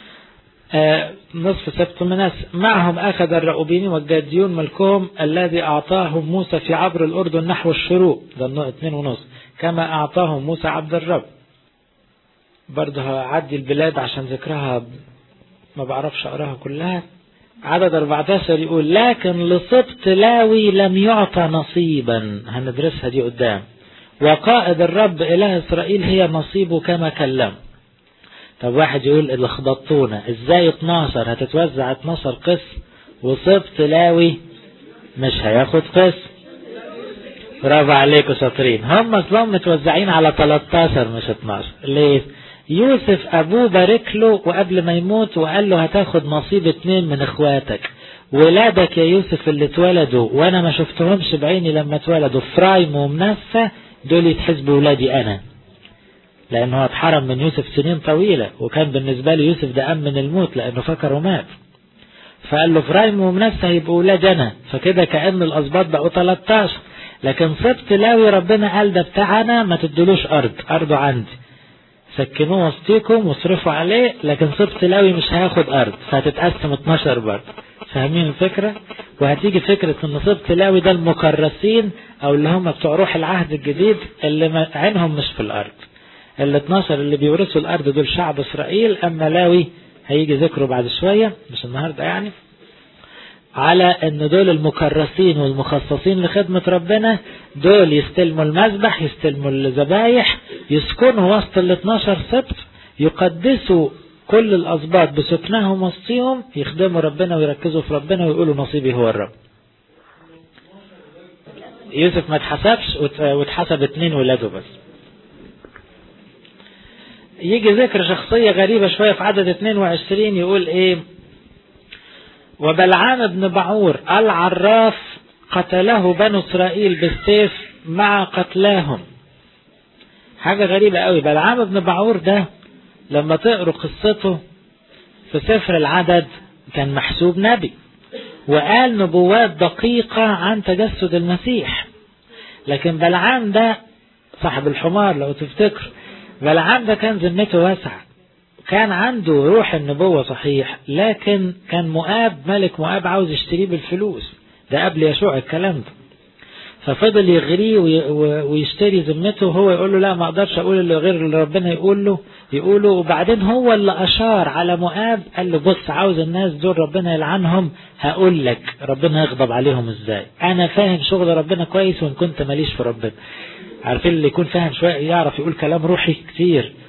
نصف سبط مناس. معهم أخذ الرأوبين والجاديون ملكهم الذي أعطاهم موسى في عبر الأردن نحو الشروق، ده 2.5، كما أعطاهم موسى عبد الرب. برضه هعدي البلاد عشان ذكرها ما بعرفش أقراها كلها. عدد 14 يقول لكن لسبط لاوي لم يعطى نصيبا، هندرسها دي قدام. وقائد الرب إله إسرائيل هي نصيبه كما كلم. طب واحد يقول اللي خبطونا ازاي 12 هتتوزع 12 قسم وسبط لاوي مش هياخد قسم؟ برافو عليكم شاطرين. هم اصلا متوزعين على 13 مش 12. ليه؟ يوسف ابوه بارك له وقبل ما يموت وقال له هتاخد نصيب 2 من اخواتك. ولادك يا يوسف اللي اتولدوا وانا ما شفتهمش بعيني لما اتولدوا، فرايم ومنسى، دول يتحسبوا ولادي انا، لأنه اتحرم من يوسف سنين طويلة، وكان بالنسبة لي يوسف ده أمن الموت لأنه فكره مات. فقال له فرايم ومنسى هيبقوا ولاد أنا، فكده كأن الأسباط بقوا 13. لكن سبط لاوي ربنا قال ده بتاعنا، ما تدلوش أرضه عندي، سكنوه وسطيكم واصرفوا عليه، لكن سبط لاوي مش هياخد أرض، فهتتقسم 12 برضه. فاهمين الفكرة؟ وهتيجي فكرة ان سبط لاوي ده المكرسين أو اللي هم بتوع روح العهد الجديد اللي عينهم مش في الأرض. ال 12 اللي بيورثوا الأرض دول شعب إسرائيل، أما لاوي هيجي ذكره بعد شوية مش النهاردة يعني، على أن دول المكرسين والمخصصين لخدمة ربنا، دول يستلموا المذبح، يستلموا الذبايح، يسكنوا وسط ال 12 سبط، يقدسوا كل الأسباط بسكنهم وسطهم، يخدموا ربنا ويركزوا في ربنا ويقولوا نصيبي هو الرب. يوسف ما اتحسبش واتحسب 2 ولاده بس. يجي ذكر شخصية غريبة شوية في عدد 22 يقول ايه؟ وبلعام بن بعور العراف قتله بنو إسرائيل بالسيف مع قتلاهم. حاجة غريبة قوي. بلعام بن بعور ده لما تقروا قصته في سفر العدد كان محسوب نبي وقال نبوات دقيقة عن تجسد المسيح. لكن بلعام ده صاحب الحمار لو تفتكر، بلعام ده كان ذمته واسعة، كان عنده روح النبوة صحيح، لكن كان مؤاب ملك مؤاب عاوز يشتريه بالفلوس، ده قبل يشوع الكلام ده. ففضل يغريه ويشتري ذمته، وهو يقول له لا ما اقدرش اقول اللي غير اللي ربنا يقوله. وبعدين هو اللي اشار على مؤاب، قال له بص عاوز الناس دول ربنا يلعنهم، هقول لك ربنا يغضب عليهم ازاي. انا فاهم شغل ربنا كويس وان كنت ماليش في ربنا. عارفين اللي يكون فاهم شوية يعرف يقول كلام روحي كتير،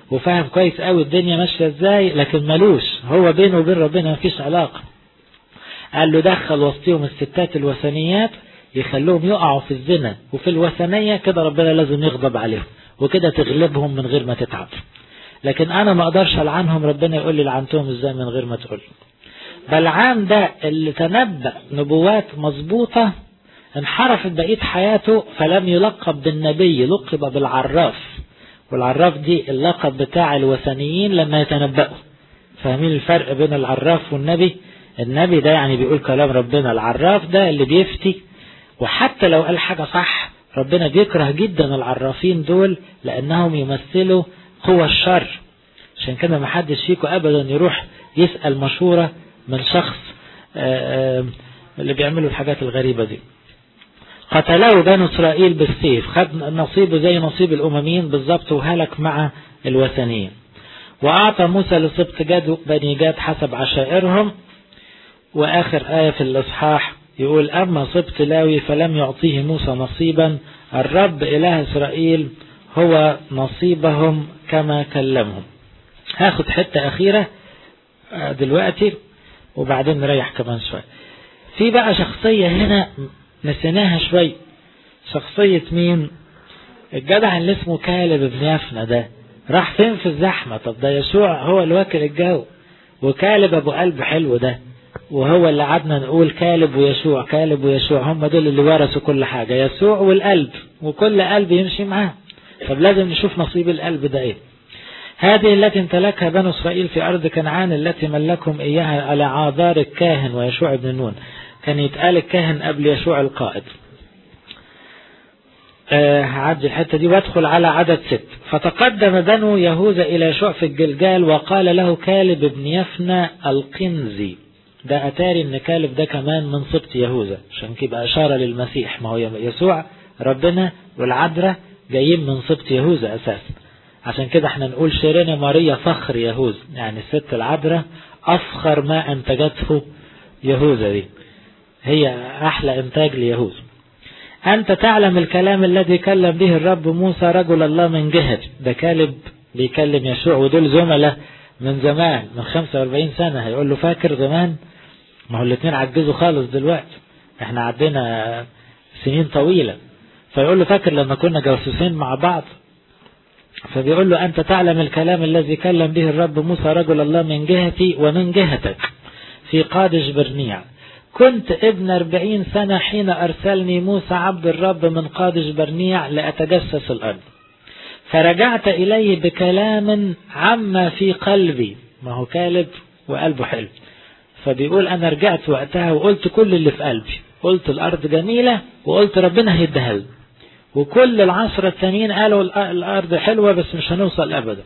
وفاهم كويس قوي الدنيا ماشية ازاي، لكن ملوش، هو بينه وبين ربنا مفيش علاقة. قال له دخل وسطهم الستات الوثنيات يخلوهم يقعوا في الزنا وفي الوثنية، كده ربنا لازم يغضب عليهم وكده تغلبهم من غير ما تتعب. لكن انا ما اقدرش العنهم، ربنا يقول لي لعنتهم ازاي من غير ما تقول. بلعام ده اللي تنبأ نبوات مظبوطة انحرفت بقية حياته، فلم يلقب بالنبي، لقب بالعراف. والعراف دي اللقب بتاع الوثنيين لما يتنبأوا. فاهمين الفرق بين العراف والنبي؟ النبي ده يعني بيقول كلام ربنا، العراف ده اللي بيفتي، وحتى لو قال حاجة صح ربنا بيكره جدا العرافين دول لأنهم يمثلوا قوى الشر. عشان كده ما حدش فيكم أبدا يروح يسأل مشورة من شخص اللي بيعملوا الحاجات الغريبة دي. قتلوا بنو إسرائيل بالسيف، خد نصيبه زي نصيب الأمميين بالضبط وهلك مع الوثنيين. وأعطى موسى لسبط جاد بني جاد حسب عشائرهم. وآخر آية في الإصحاح يقول أما سبط لاوي فلم يعطيه موسى نصيبا، الرب إله إسرائيل هو نصيبهم كما كلمهم. هاخد حتة أخيرة دلوقتي وبعدين نريح كمان شوية. في بقى شخصية هنا نسيناها شوي، شخصية مين؟ الجدع اللي اسمه كالب بن يفنى ده راح فين في الزحمة؟ طب ده يسوع هو اللي واكل الجو، وكالب أبو قلب حلو ده، وهو اللي قعدنا نقول كالب ويشوع كالب ويشوع، هم دول اللي ورثوا كل حاجة، يسوع والقلب، وكل قلب يمشي معاه. طب لازم نشوف نصيب القلب ده ايه. هذه التي امتلكها بنو إسرائيل في أرض كنعان التي ملكهم إياها على عاذار الكاهن ويشوع بن نون. كان يتقال الكاهن قبل يشوع القائد. هعدي الحتة دي وادخل على عدد 6. فتقدم بنو يهوذا إلى يشوع في الجلجال وقال له كالب بن يفنى القنزي. ده أتاري إن كالب ده كمان من سبط يهوذا، عشان كده إشارة للمسيح. ما هو يسوع ربنا والعذراء جايين من سبط يهوذا أساسا، عشان كده احنا نقول شيرين ماريا فخر يهوذا، يعني الست العذراء أفخر ما أنتجته يهوذا، دي هي أحلى إنتاج ليهوذا. أنت تعلم الكلام الذي كلم به الرب موسى رجل الله من جهة. ده كالب بيكلم يشوع، ودول زملاء من زمان من 45 سنة. هيقول له فاكر زمان؟ ما هو الاثنين عجزوا خالص دلوقتي، احنا عدينا سنين طويلة. فيقول له فاكر لما كنا جاسوسين مع بعض؟ فبيقول له أنت تعلم الكلام الذي كلم به الرب موسى رجل الله من جهتي ومن جهتك في قادش برنيع. كنت ابن 40 سنة حين أرسلني موسى عبد الرب من قادش برنيع لأتجسس الأرض، فرجعت إليه بكلام عما في قلبي. ما هو كالب وقلبه حلو، فبيقول أنا رجعت وقتها وقلت كل اللي في قلبي، قلت الأرض جميلة وقلت ربنا هيديها لي، وكل العشرة التانيين قالوا الأرض حلوة بس مش هنوصل أبدا.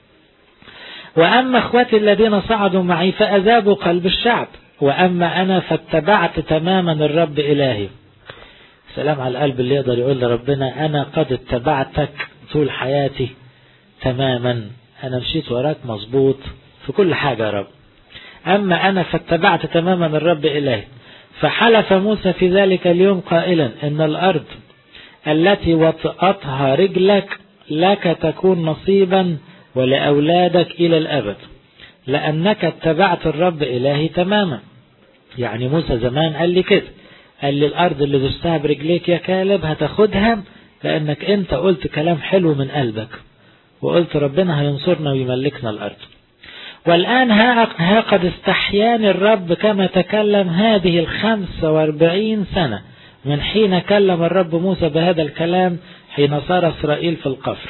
وأما أخواتي الذين صعدوا معي فأذابوا قلب الشعب، وأما أنا فاتبعت تماما الرب إلهي. سلام على القلب اللي يقدر يقول لربنا أنا قد اتبعتك طول حياتي تماما، أنا مشيت وراك مظبوط في كل حاجة يا رب. أما أنا فاتبعت تماما الرب إلهي. فحلف موسى في ذلك اليوم قائلا إن الأرض التي وطأتها رجلك لك تكون نصيبا ولأولادك إلى الأبد، لأنك اتبعت الرب إلهي تماما. يعني موسى زمان قال لي كده، قال لي الأرض اللي دوستها برجليك يا كالب هتاخدها لأنك أنت قلت كلام حلو من قلبك، وقلت ربنا هينصرنا ويملكنا الأرض. والآن ها قد استحياني الرب كما تكلم هذه 45 سنة من حين كلم الرب موسى بهذا الكلام حين صار إسرائيل في القفر.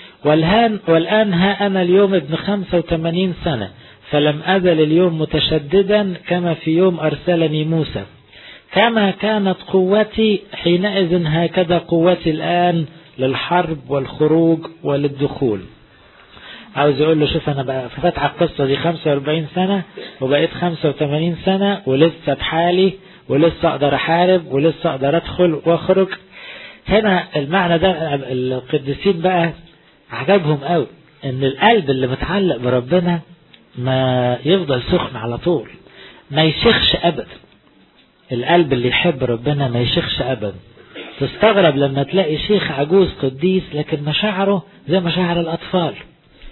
والآن ها أنا اليوم ابن 85 سنة، فلم أزل اليوم متشددا كما في يوم أرسلني موسى. كما كانت قوتي حينئذ هكذا قوتي الآن للحرب والخروج وللدخول. عاوز يقول له شوف أنا بقى فتح القصة دي 45 سنة وبقيت 85 سنة ولسه بحالي، ولسه أقدر أحارب، ولسه أقدر أدخل وأخرج. هنا المعنى ده القديسين بقى عجبهم قوي، إن القلب اللي متعلق بربنا ما يفضل سخن على طول، ما يشخش أبدا. القلب اللي يحب ربنا ما يشخش أبدا. تستغرب لما تلاقي شيخ عجوز قديس لكن مشاعره زي مشاعر الأطفال،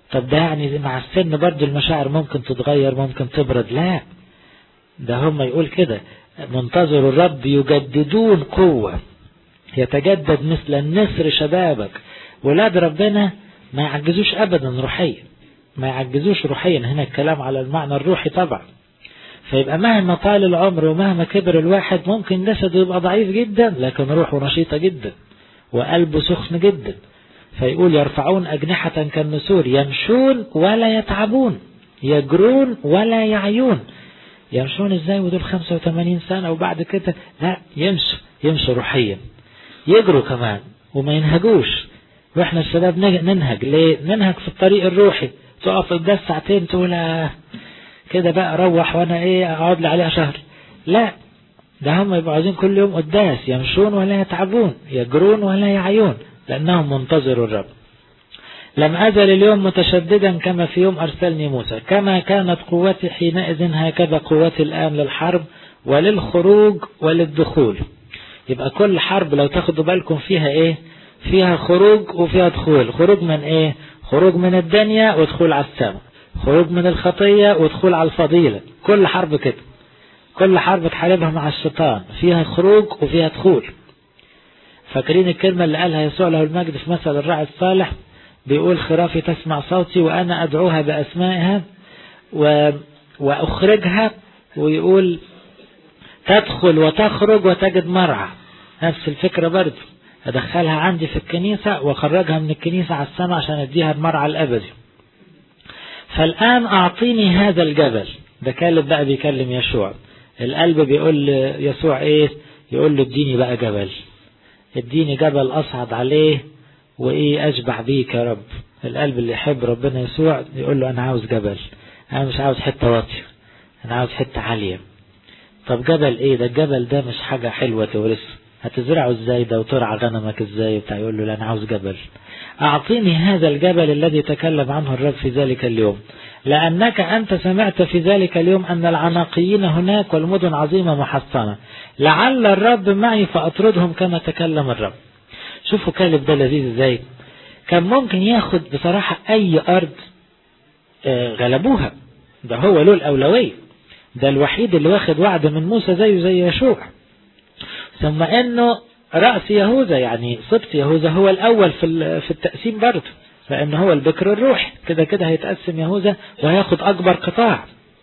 طب ده يعني مع السن برضو المشاعر ممكن تتغير، ممكن تبرد. لا، ده هم يقول كده منتظر الرب يجددون قوة، يتجدد مثل النسر شبابك. ولاد ربنا ما يعجزوش أبدا روحيا، ما يعجزوش روحيا. هنا الكلام على المعنى الروحي طبعا. فيبقى مهما طال العمر ومهما كبر الواحد ممكن جسده يبقى ضعيف جدا، لكن روحه نشيطة جدا وقلبه سخن جدا. فيقول يرفعون أجنحة كالنسور، يمشون ولا يتعبون، يجرون ولا يعيون. يمشون ازاي ودول 85 سنة وبعد كده؟ لا، يمشوا روحيا، يجروا كمان وما ينهجوش. واحنا الشباب ننهج ليه؟ ننهج في الطريق الروحي. تقف قدام ساعتين تقول كده بقى اروح وانا اقعد لي عليها شهر. لا، ده هم يبقوا عايزين كل يوم قداس، يمشون ولا يتعبون، يجرون ولا يعيون، لانهم منتظروا الرب. لم أزل اليوم متشددا كما في يوم أرسلني موسى، كما كانت قوتي حينئذ هكذا قوتي الآن للحرب وللخروج وللدخول. يبقى كل حرب لو تاخدوا بالكم فيها فيها خروج وفيها دخول. خروج من خروج من الدنيا ودخول على السماء، خروج من الخطية ودخول على الفضيلة. كل حرب كده، كل حرب تحاربها مع الشيطان فيها خروج وفيها دخول. فاكرين الكلمة اللي قالها يسوع له المجد في مثل الراعي الصالح؟ بيقول خرافي تسمع صوتي وأنا أدعوها بأسمائها وأخرجها، ويقول تدخل وتخرج وتجد مرعى. نفس الفكرة برضو، أدخلها عندي في الكنيسة وأخرجها من الكنيسة على السماء عشان أديها المرعى الأبدي. فالآن أعطيني هذا الجبل. ده كالب بقى بيكلم يشوع. القلب بيقول يسوع يقول له اديني بقى جبل، اديني جبل أصعد عليه أشبع بيك يا رب. القلب اللي يحب ربنا يسوع يقول له أنا عاوز جبل، أنا مش عاوز حتة واطية، أنا عاوز حتة عالية. طب جبل ده؟ الجبل ده مش حاجة حلوة تورث، هتزرعه ازاي ده وترعى غنمك ازاي بتاع؟ يقول له لا، أنا عاوز جبل. أعطيني هذا الجبل الذي تكلم عنه الرب في ذلك اليوم، لأنك أنت سمعت في ذلك اليوم أن العناقيين هناك والمدن عظيمة محصنة، لعل الرب معي فأطردهم كما تكلم الرب. شوفوا كالب ده لذيذ ازاي. كان ممكن ياخد بصراحة أي أرض غلبوها، ده هو له الأولوية، ده الوحيد اللي واخد وعد من موسى زي يشوع. ثم أنه رأس يهوذا، يعني سبط يهوذا هو الأول في التقسيم برضه، لأنه هو البكر الروحي. كده هيتقسم يهوذا وهياخد أكبر قطاع.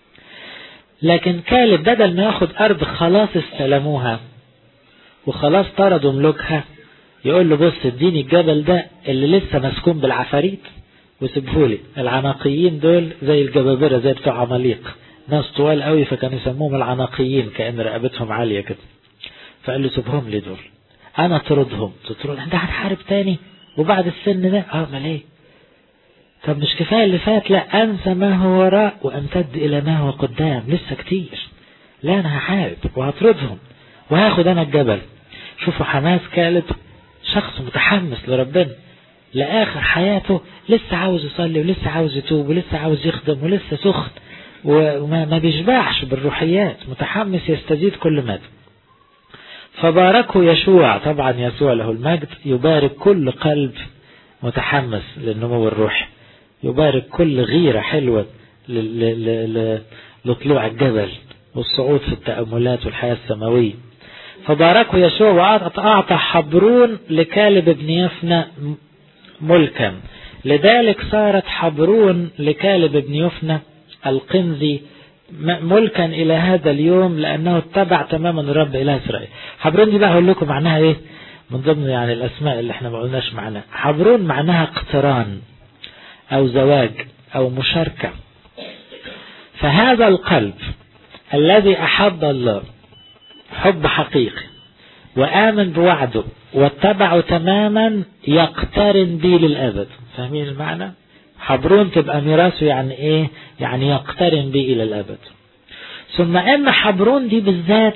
لكن كالب بدل ما ياخد أرض خلاص استلموها وخلاص طردوا ملوكها، يقول له بص اديني الجبل ده اللي لسه مسكون بالعفاريت وسيبهولي. العناقيين دول زي الجبابرة، زي بتوع عماليق، ناس طوال قوي، فكانوا يسموهم العناقيين كأن رقبتهم عالية كده. فقال له سيبهم لي دول، انا اطردهم. تطرد انت هتحارب تاني وبعد السن ده؟ ما ليه؟ طب مش كفاية اللي فات؟ لا، انسى ما هو وراء وامتد الى ما هو قدام، لسه كتير. لا، انا هحارب وهطردهم وهاخد انا الجبل. شوفوا حماس كالب، شخص متحمس لربنا لآخر حياته، لسه عاوز يصلي ولسه عاوز يتوب ولسه عاوز يخدم ولسه سخن وما بيشبعش بالروحيات، متحمس يستزيد كل مدى. فباركه يشوع، طبعا يسوع له المجد يبارك كل قلب متحمس للنمو الروحي، يبارك كل غيرة حلوة لطلوع الجبل والصعود في التأملات والحياة السماوية. فباركه يشوع وأعطى حبرون لكالب بن يفنى ملكا، لذلك صارت حبرون لكالب بن يفنى القنزي ملكا إلى هذا اليوم، لأنه اتبع تماما الرب إله إسرائيل. حبرون دي بقى هقول لكم معناها من ضمن يعني الأسماء اللي احنا ما قلناش معناها. حبرون معناها اقتران أو زواج أو مشاركة. فهذا القلب الذي أحب الله حب حقيقي وآمن بوعده واتبعه تماما يقترن بي للأبد. فاهمين المعنى؟ حبرون تبقى ميراثه يعني ايه؟ يعني يقترن بي إلى الأبد. ثم ان حبرون دي بالذات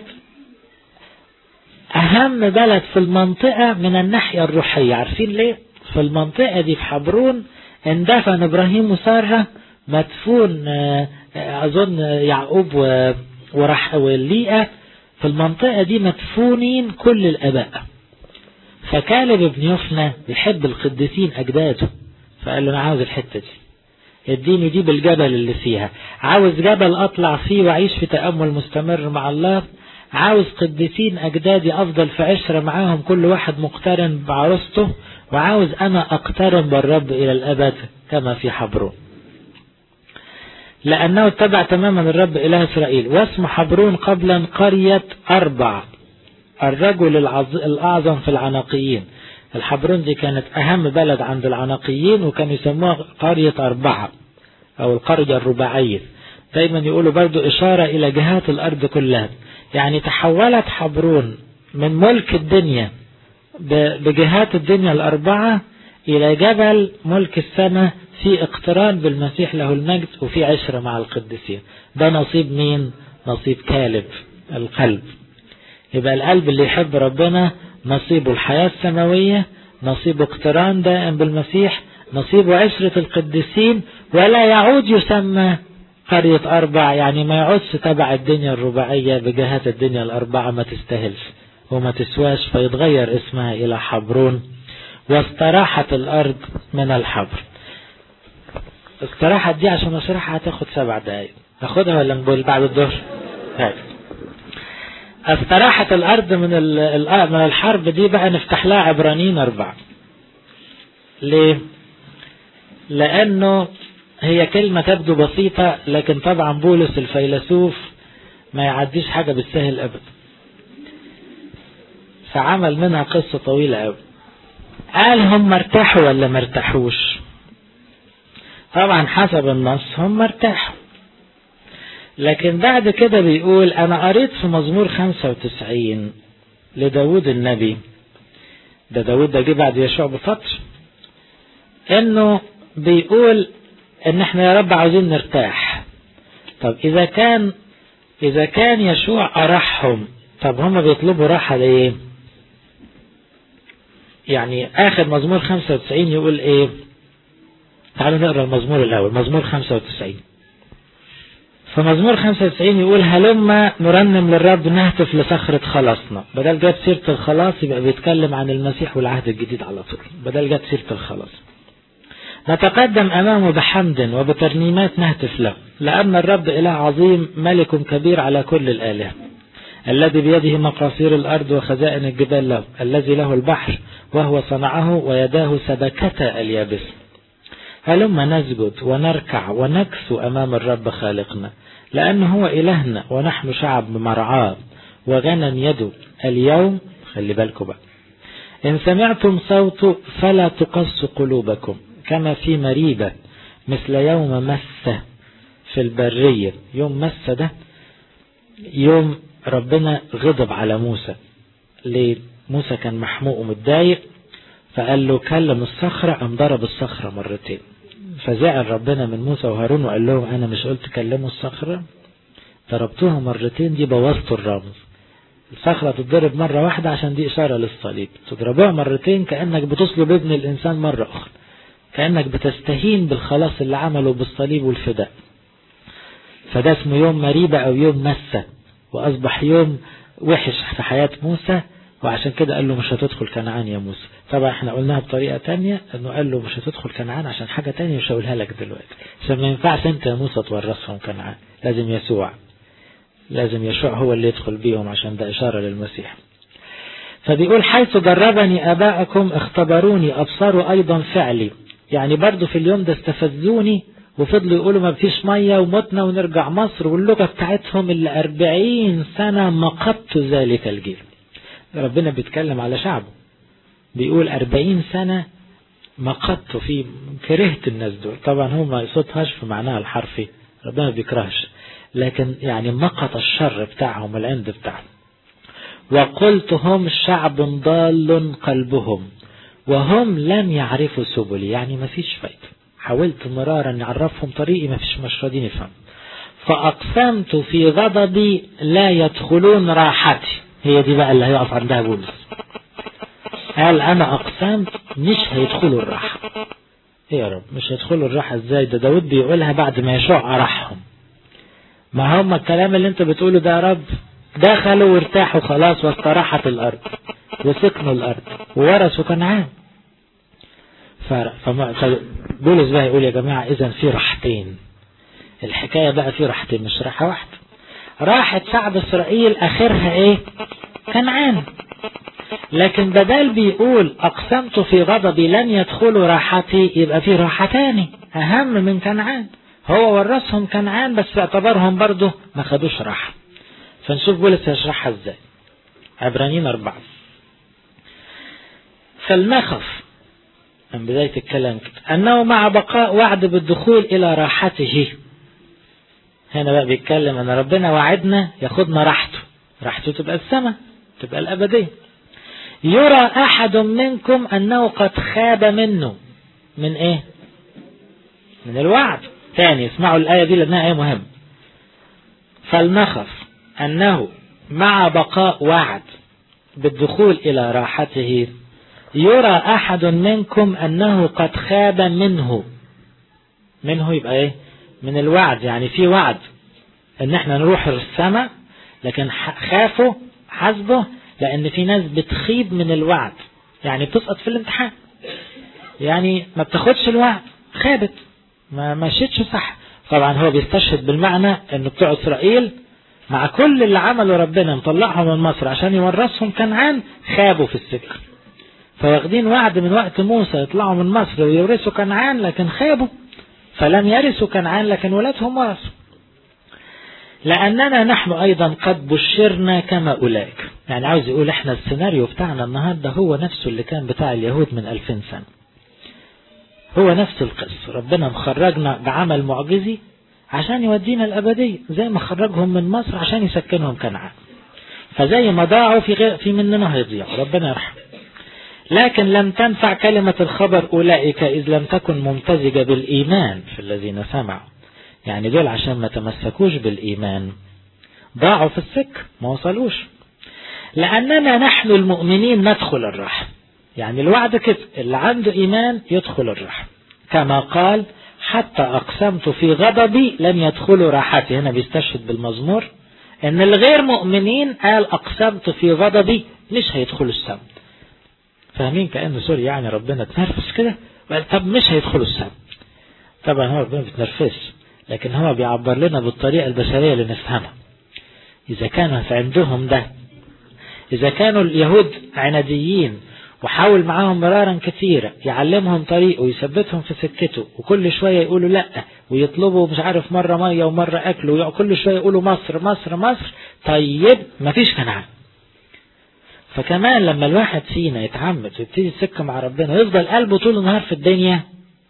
اهم بلد في المنطقة من الناحية الروحية. عارفين ليه؟ في المنطقة دي في حبرون اندفن ابراهيم وسارة، مدفون اظن يعقوب وليئة. في المنطقة دي مدفونين كل الاباء. فكالب بن يفنى يحب القديسين اجداده، فقال له انا عاوز الحتة دي. اديني دي بالجبل اللي فيها. عاوز جبل اطلع فيه واعيش في تأمل مستمر مع الله. عاوز قديسين اجدادي افضل في عشرة معاهم كل واحد مقترن بعروسته. وعاوز انا اقترن بالرب الى الابد كما في حبرون. لانه اتبع تماما الرب اله اسرائيل. واسم حبرون قبلا قرية 4 الرجل الاعظم في العناقيين. الحبرون دي كانت اهم بلد عند العناقيين وكانوا يسموها قرية 4 او القرية الرباعية. دايما يقولوا برضو اشارة الى جهات الارض كلها. يعني تحولت حبرون من ملك الدنيا بجهات الدنيا الاربعة الى جبل ملك السماء في اقتران بالمسيح له المجد وفي عشرة مع القديسين. ده نصيب مين؟ نصيب كالب القلب. يبقى القلب اللي يحب ربنا نصيبه الحياة السماوية، نصيبه اقتران دائم بالمسيح، نصيبه عشرة القديسين، ولا يعود يسمى قرية 4. يعني ما يعودش تبع الدنيا الرباعية بجهات الدنيا الأربعة، ما تستاهلش وما تسواش، فيتغير اسمها إلى حبرون. واستراحت الأرض من الحبر. استراحت دي عشان اشرحها هتاخد 7 دقايق. ناخدها ولا نقول بعد الظهر؟ استراحت الأرض من الحرب دي بقى نفتح لها عبرانيين 4. ليه؟ لأنه هي كلمة تبدو بسيطة، لكن طبعا بولس الفيلسوف ما يعديش حاجة بالسهل أبدا، فعمل منها قصة طويلة أوي. قال هم ارتاحوا ولا ما ارتاحوش؟ طبعا حسب النص هم ارتاحوا، لكن بعد كده بيقول أنا قريت في مزمور 95 لداود النبي، ده داود ده جه بعد يشوع بفترة، انه بيقول ان احنا يا رب عاوزين نرتاح. طب اذا كان يشوع ارحهم، طب هم بيطلبوا راحة ليه؟ يعني اخر مزمور 95 يقول ايه؟ تعالوا نقرأ المزمور الاول، مزمور 95. فمزمور 95 يقول هلما نرنم للرب نهتف لصخرة خلاصنا. بدل جت سيرة الخلاص يبقى بيتكلم عن المسيح والعهد الجديد على طول، بدل جت سيرة الخلاص. نتقدم أمامه بحمد وبترنيمات نهتف له، لأن الرب إله عظيم ملك كبير على كل الآلهة، الذي بيده مقاصير الأرض وخزائن الجبال له، الذي له البحر وهو صنعه ويداه سبكتا اليابس. هلما نسجد ونركع ونكسو أمام الرب خالقنا، لأنه هو إلهنا ونحن شعب مرعاه وغنم يده اليوم. خلي بالكم بقى، إن سمعتم صوته فلا تقسوا قلوبكم كما في مريبة، مثل يوم مسة في البرية. يوم مسة ده يوم ربنا غضب على موسى. ليه؟ موسى كان محموق ومتضايق، فقال له كلم الصخرة، قام ضرب الصخرة مرتين، فزعل ربنا من موسى وهارون وقال لهم أنا مش قلت كلموا الصخرة؟ ضربتوها مرتين، دي بوظتوا الرمز. الصخرة تتضرب مرة واحدة عشان دي إشارة للصليب، تضربوها مرتين كأنك بتصلب ابن الإنسان مرة أخرى، كأنك بتستهين بالخلاص اللي عمله بالصليب والفداء. فده اسمه يوم مريبة أو يوم مسة، وأصبح يوم وحش في حياة موسى، وعشان كده قال له مش هتدخل كنعان يا موسى. طبعا احنا قلناها بطريقة تانية، انه قال له مش هتدخل كنعان عشان حاجة تانية مش هقولها لك دلوقتي، عشان ما ينفعش انت يا موسى تورثهم كنعان، لازم يشوع هو اللي يدخل بيهم، عشان ده إشارة للمسيح. فبيقول حيث جربني آباءكم اختبروني أبصروا أيضا فعلي. يعني برضو في اليوم ده استفزوني وفضلوا يقولوا ما فيش مية ومتنا ونرجع مصر، واللغة بتاعتهم اللي 40 سنة مقت ذلك الجيل. ربنا بيتكلم على شعبه، بيقول 40 سنة مقت في كرهت الناس دول. طبعا هو ما يصدهاش في معناها الحرفي، ربنا بيكرهش، لكن يعني مقت الشر بتاعهم العند بتاعهم. وقلت هم شعب ضال قلبهم وهم لم يعرفوا سبلي. يعني ما فيش فايدة، حاولت مرارا نعرفهم طريقي ما فيش، مش راضين يفهم. فأقسمت في غضبي لا يدخلون راحتي. هي دي بقى اللي هيقف عندها بولس، قال أنا أقسمت مش هيدخلوا الراحة. إيه يا رب مش هيدخلوا الراحة إزاي؟ ده داود بيقولها بعد ما يشوع أرحهم. ما هم الكلام اللي انت بتقوله ده يا رب، دخلوا وارتاحوا خلاص واستراحت الأرض وسكنوا الأرض وورثوا كنعان. بولس بقى يقول يا جماعة إذن في راحتين، الحكاية بقى في راحتين مش راحة واحدة. راحة شعب إسرائيل آخرها إيه؟ كنعان. لكن بدل بيقول أقسمت في غضبي لن يدخلوا راحتي، يبقى في راحة تاني أهم من كنعان. هو ورثهم كنعان بس باعتبارهم برضه ما خدوش راحة. فنشوف بولس يشرحها ازاي. عبرانيين 4. فلنخف من بداية الكلام كده أنه مع بقاء وعد بالدخول إلى راحته. هنا بقى بيتكلم أن ربنا وعدنا ياخدنا راحته، راحته تبقى السماء، تبقى الأبدية. يرى أحد منكم أنه قد خاب منه. من إيه؟ من الوعد. تاني اسمعوا الآية دي لأنها آية مهمة. فلنخف أنه مع بقاء وعد بالدخول إلى راحته يرى أحد منكم أنه قد خاب منه. منه يبقى إيه؟ من الوعد. يعني في وعد أن احنا نروح السماء، لكن خافوا حسبه لأن في ناس بتخيب من الوعد، يعني بتسقط في الامتحان، يعني ما بتاخدش الوعد، خابت، ما مشيتش صح. طبعا هو بيستشهد بالمعنى أن بتوع إسرائيل مع كل اللي عمله ربنا مطلعهم من مصر عشان يورثهم كنعان خابوا في السكة. فواخدين وعد من وقت موسى يطلعوا من مصر ويورثوا كنعان، لكن خابوا فلم يرثوا كنعان، لكن ولادهم ورثوا. لأننا نحن أيضا قد بشرنا كما أولئك. يعني عاوز يقول احنا السيناريو بتاعنا النهاردة هو نفسه اللي كان بتاع اليهود من 2000 سنة، هو نفس القصة. ربنا مخرجنا بعمل معجزي عشان يودينا الأبدية، زي ما خرجهم من مصر عشان يسكنهم كنعان. فزي ما ضاعوا في مننا هيضيعوا، ربنا يرحم. لكن لم تنفع كلمة الخبر أولئك إذ لم تكن ممتزجة بالإيمان في الذين سمعوا. يعني دول عشان ما تمسكوش بالإيمان ضاعوا في السكة، ما وصلوش. لأننا نحن المؤمنين ندخل الرحم. يعني الوعد كده، اللي عنده إيمان يدخل الرحم، كما قال حتى أقسمت في غضبي لن يدخلوا راحتي. هنا بيستشهد بالمزمور ان الغير مؤمنين قال أقسمت في غضبي مش هيدخلوا السماء. فاهمين؟ كأنه سوري يعني ربنا تنرفز كده وقال طب مش هيدخلوا السماء. طبعا هو ربنا بيتنرفز، لكن هو بيعبر لنا بالطريقة البشرية اللي نفهمها. إذا كان في عندهم ده، إذا كانوا اليهود عناديين وحاول معاهم مرارا كثيرة يعلمهم طريقه ويثبتهم في سكته، وكل شوية يقولوا لا ويطلبوا مش عارف مرة مية ومرة أكل، وكل شوية يقولوا مصر مصر مصر، طيب مفيش كنعان. فكمان لما الواحد فينا يتعمد ويبتدي السكة مع ربنا ويفضل قلبه طول النهار في الدنيا،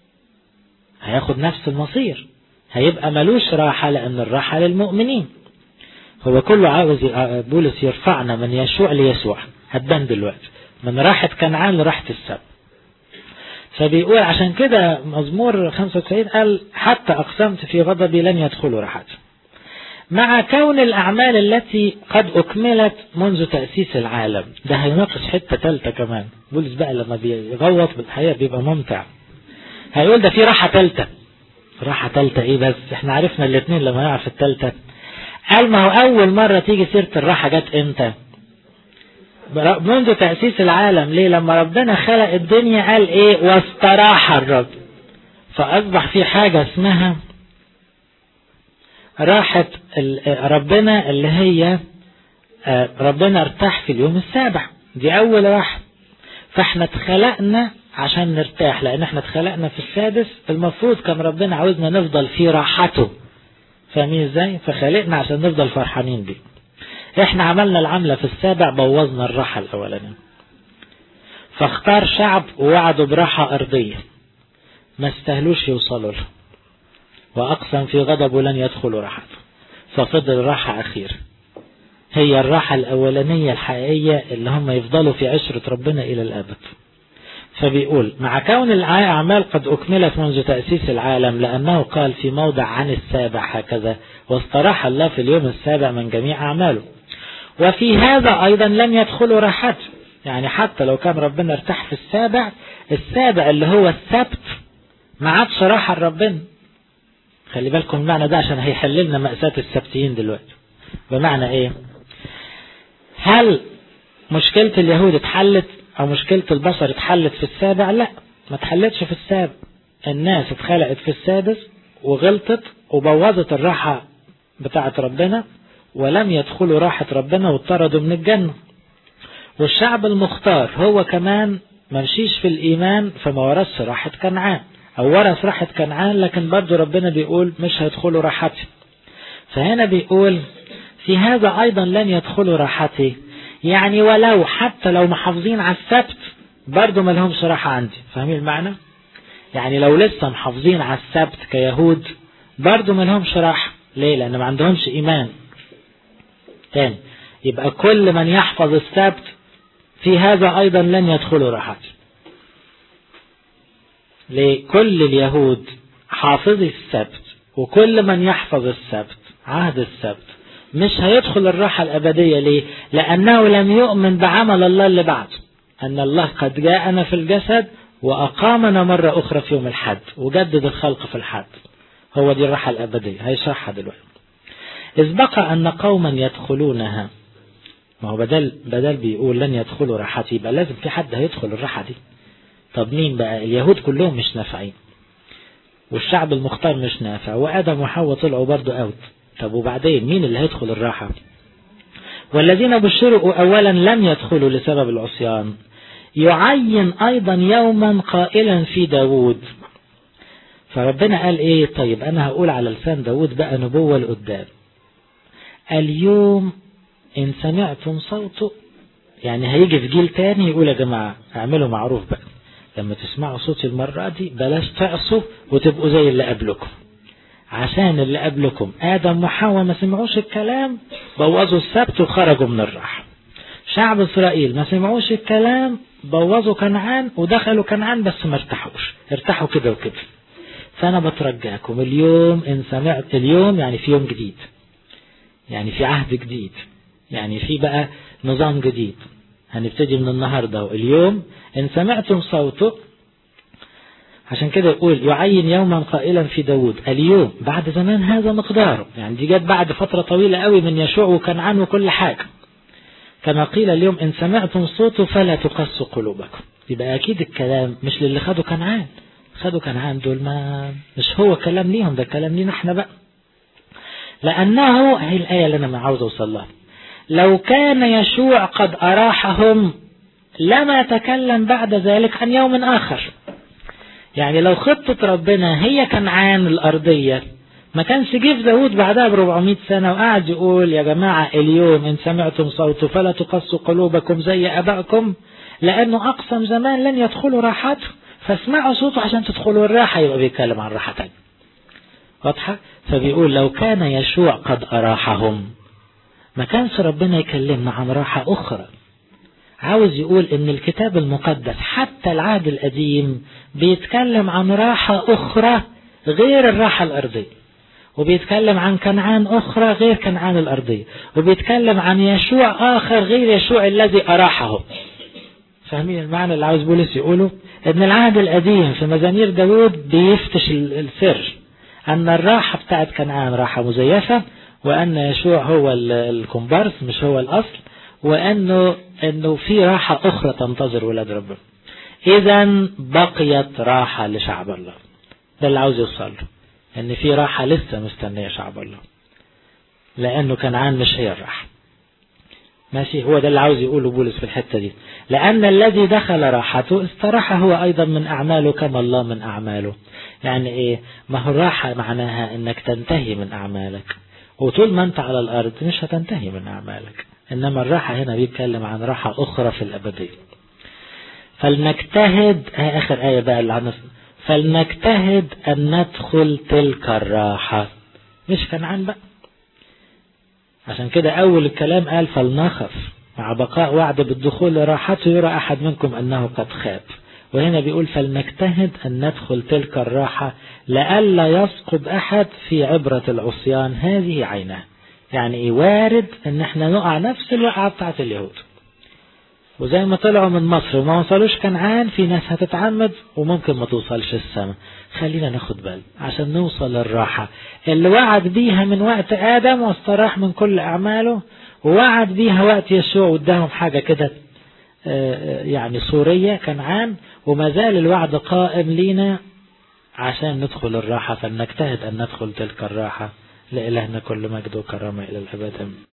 هياخد نفس المصير، هيبقى ملوش راحة، لأن الراحة للمؤمنين. هو كله عاوز بولس يرفعنا من يشوع ليسوع، هتبان دلوقتي من راحة كنعان لراحة السبت. فبيقول عشان كده مزمور 95 قال حتى أقسمت في غضبي لن يدخلوا راحتي، مع كون الأعمال التي قد أكملت منذ تأسيس العالم. ده هيناقش حتة ثالثة كمان. بولس بقى لما بيغوط بالحقيقة بيبقى ممتع. هيقول ده في راحة ثالثة. راحة ثالثة ايه بس؟ احنا عرفنا الاثنين لما نعرف الثالثة. قال ما هو أول مرة تيجي سيرة الراحة جت امتى؟ منذ تأسيس العالم. ليه؟ لما ربنا خلق الدنيا قال ايه؟ واستراح الرب. فأصبح في حاجة اسمها راحة ربنا، اللي هي ربنا ارتاح في اليوم السابع، دي أول راحة. فاحنا اتخلقنا عشان نرتاح، لأن احنا اتخلقنا في السادس، المفروض كان ربنا عاوزنا نفضل في راحته. فاهمين ازاي؟ فخلقنا عشان نفضل فرحانين بيه. احنا عملنا العملة في السابع، بوظنا الراحة الأولانية. فاختار شعب ووعدوا براحة أرضية ما استهلوش يوصلوا له، وأقسم في غضبه لن يدخلوا راحته، ففضل راحة أخير هي الراحة الأولانية الحقيقية اللي هم يفضلوا في عشرة ربنا إلى الأبد. فبيقول مع كون الأعمال قد أكملت منذ تأسيس العالم، لأنه قال في موضع عن السابع هكذا واستراح الله في اليوم السابع من جميع أعماله. وفي هذا أيضا لم يدخلوا راحته. يعني حتى لو كان ربنا ارتاح في السابع اللي هو السبت ما عادش راحة لربنا. خلي بالكم المعنى ده عشان هيحللنا مأساة السبتيين دلوقتي. بمعنى ايه؟ هل مشكلة اليهود اتحلت او مشكلة البشر اتحلت في السابع؟ لا، ما اتحلتش في السابع. الناس اتخلقت في السادس وغلطت وبوظت الراحة بتاعة ربنا، ولم يدخلوا راحة ربنا واضطردوا من الجنة. والشعب المختار هو كمان ممشيش في الإيمان، فما ورثش راحة كنعان، أو ورث راحة كنعان لكن برضو ربنا بيقول مش هيدخلوا راحتي. فهنا بيقول في هذا أيضا لن يدخلوا راحتي، يعني ولو حتى لو محافظين على السبت برضو ما لهمش راحة عندي. فاهمين المعنى؟ يعني لو لسه محافظين على السبت كيهود برضو ما لهمش راحة. ليه؟ لأن ما عندهمش إيمان. تاني، يبقى كل من يحفظ السبت في هذا أيضا لن يدخلوا راحتي. ليه؟ كل اليهود حافظي السبت، وكل من يحفظ السبت عهد السبت مش هيدخل الراحة الأبدية. ليه؟ لأنه لم يؤمن بعمل الله اللي بعده، أن الله قد جاءنا في الجسد وأقامنا مرة أخرى في يوم الحد وجدد الخلق في الحد. هو دي الراحة الأبدية، هيشرحها دلوقتي. إذ بقى أن قوما يدخلونها، ما هو بدل بيقول لن يدخلوا راحتي، يبقى لازم في حد هيدخل الراحة دي. طب مين بقى؟ اليهود كلهم مش نافعين، والشعب المختار مش نافع، وآدم وحواء طلعوا برضو أوت. طب وبعدين مين اللي هيدخل الراحة؟ والذين بشروا أولا لم يدخلوا لسبب العصيان، يعين أيضا يوما قائلا في داود. فربنا قال إيه؟ طيب أنا هقول على لسان داود بقى نبوة لقدام. اليوم إن سمعتم صوته، يعني هيجي في جيل تاني يقول يا جماعة اعملوا معروف بقى، لما تسمعوا صوتي المرة دي بلاش تعصوا وتبقوا زي اللي قبلكم، عشان اللي قبلكم آدم وحواء ما سمعوش الكلام بوظوا السبت وخرجوا من الراحة. شعب إسرائيل ما سمعوش الكلام بوظوا كنعان ودخلوا كنعان بس ما ارتاحوش، ارتاحوا كده وكده. فأنا بترجاكم اليوم إن سمعت، اليوم يعني في يوم جديد، يعني في عهد جديد، يعني في بقى نظام جديد هنبتدي من النهاردة. اليوم إن سمعتم صوته، عشان كده يقول يعين يوما قائلا في داود. اليوم بعد زمان هذا مقداره، يعني دي جت بعد فترة طويلة قوي من يشوع وكنعان وكل حاجة. كما قيل اليوم إن سمعتم صوته فلا تقسوا قلوبكم. يبقى أكيد الكلام مش للي خدوا كنعان، خدوا كنعان دول ما مش هو كلام ليهم، ده كلام لينا احنا بقى. لأنه هي الآية اللي أنا عاوز أوصل لها، لو كان يشوع قد أراحهم لما تكلم بعد ذلك عن يوم آخر. يعني لو خطة ربنا هي كنعان الأرضية ما كانش جه في داود بعدها ب400 سنة وقعد يقول يا جماعة اليوم إن سمعتم صوته فلا تقسوا قلوبكم زي أبائكم، لأنه أقسم زمان لن يدخلوا راحته، فاسمعوا صوته عشان تدخلوا الراحة. يبقى بيتكلم عن راحة تانية. واضحة؟ فبيقول لو كان يشوع قد أراحهم، ما كانش ربنا يكلمنا عن راحة أخرى. عاوز يقول إن الكتاب المقدس حتى العهد القديم بيتكلم عن راحة أخرى غير الراحة الأرضية، وبيتكلم عن كنعان أخرى غير كنعان الأرضية، وبيتكلم عن يشوع آخر غير يشوع الذي أراحهم. فاهمين المعنى اللي عاوز بولس يقوله؟ إن العهد القديم في مزامير داود بيفتش السر أن الراحة بتاعت كنعان راحة مزيفة، وأن يشوع هو الكومبارس مش هو الأصل، وأنه في راحة أخرى تنتظر ولاد ربنا. إذن بقيت راحة لشعب الله. ده اللي عاوز يوصل له، أن في راحة لسه مستنية شعب الله، لأنه كنعان مش هي الراحة. ماشي؟ هو ده اللي عاوز يقوله بولس في الحتة دي. لأن الذي دخل راحته استراح هو أيضا من أعماله كما الله من أعماله. يعني إيه؟ ما هو الراحة معناها أنك تنتهي من أعمالك، وطول ما أنت على الأرض مش هتنتهي من أعمالك. إنما الراحة هنا بيتكلم عن راحة أخرى في الأبدية. فلنجتهد، آخر آية بقى اللي عنه، فلنجتهد أن ندخل تلك الراحة. مش كنعان بقى. عشان كده أول الكلام قال فلنخف مع بقاء وعد بالدخول لراحته يرى أحد منكم أنه قد خاب. وهنا بيقول فلنجتهد أن ندخل تلك الراحة لئلا يسقط أحد في عبرة العصيان هذه عينه. يعني وارد أن احنا نقع نفس الوقعة بتاعت اليهود، وزي ما طلعوا من مصر وما وصلوش كنعان، في ناس هتتعمد وممكن ما توصلش السماء. خلينا ناخد بال عشان نوصل للراحة اللي وعد بيها من وقت آدم واستراح من كل أعماله، ووعد بيها وقت يشوع واداهم حاجة كده يعني صورية كنعان، وما زال الوعد قائم لينا عشان ندخل الراحة، فلنجتهد أن ندخل تلك الراحة. لإلهنا كل مجد وكرامة إلى الأبد.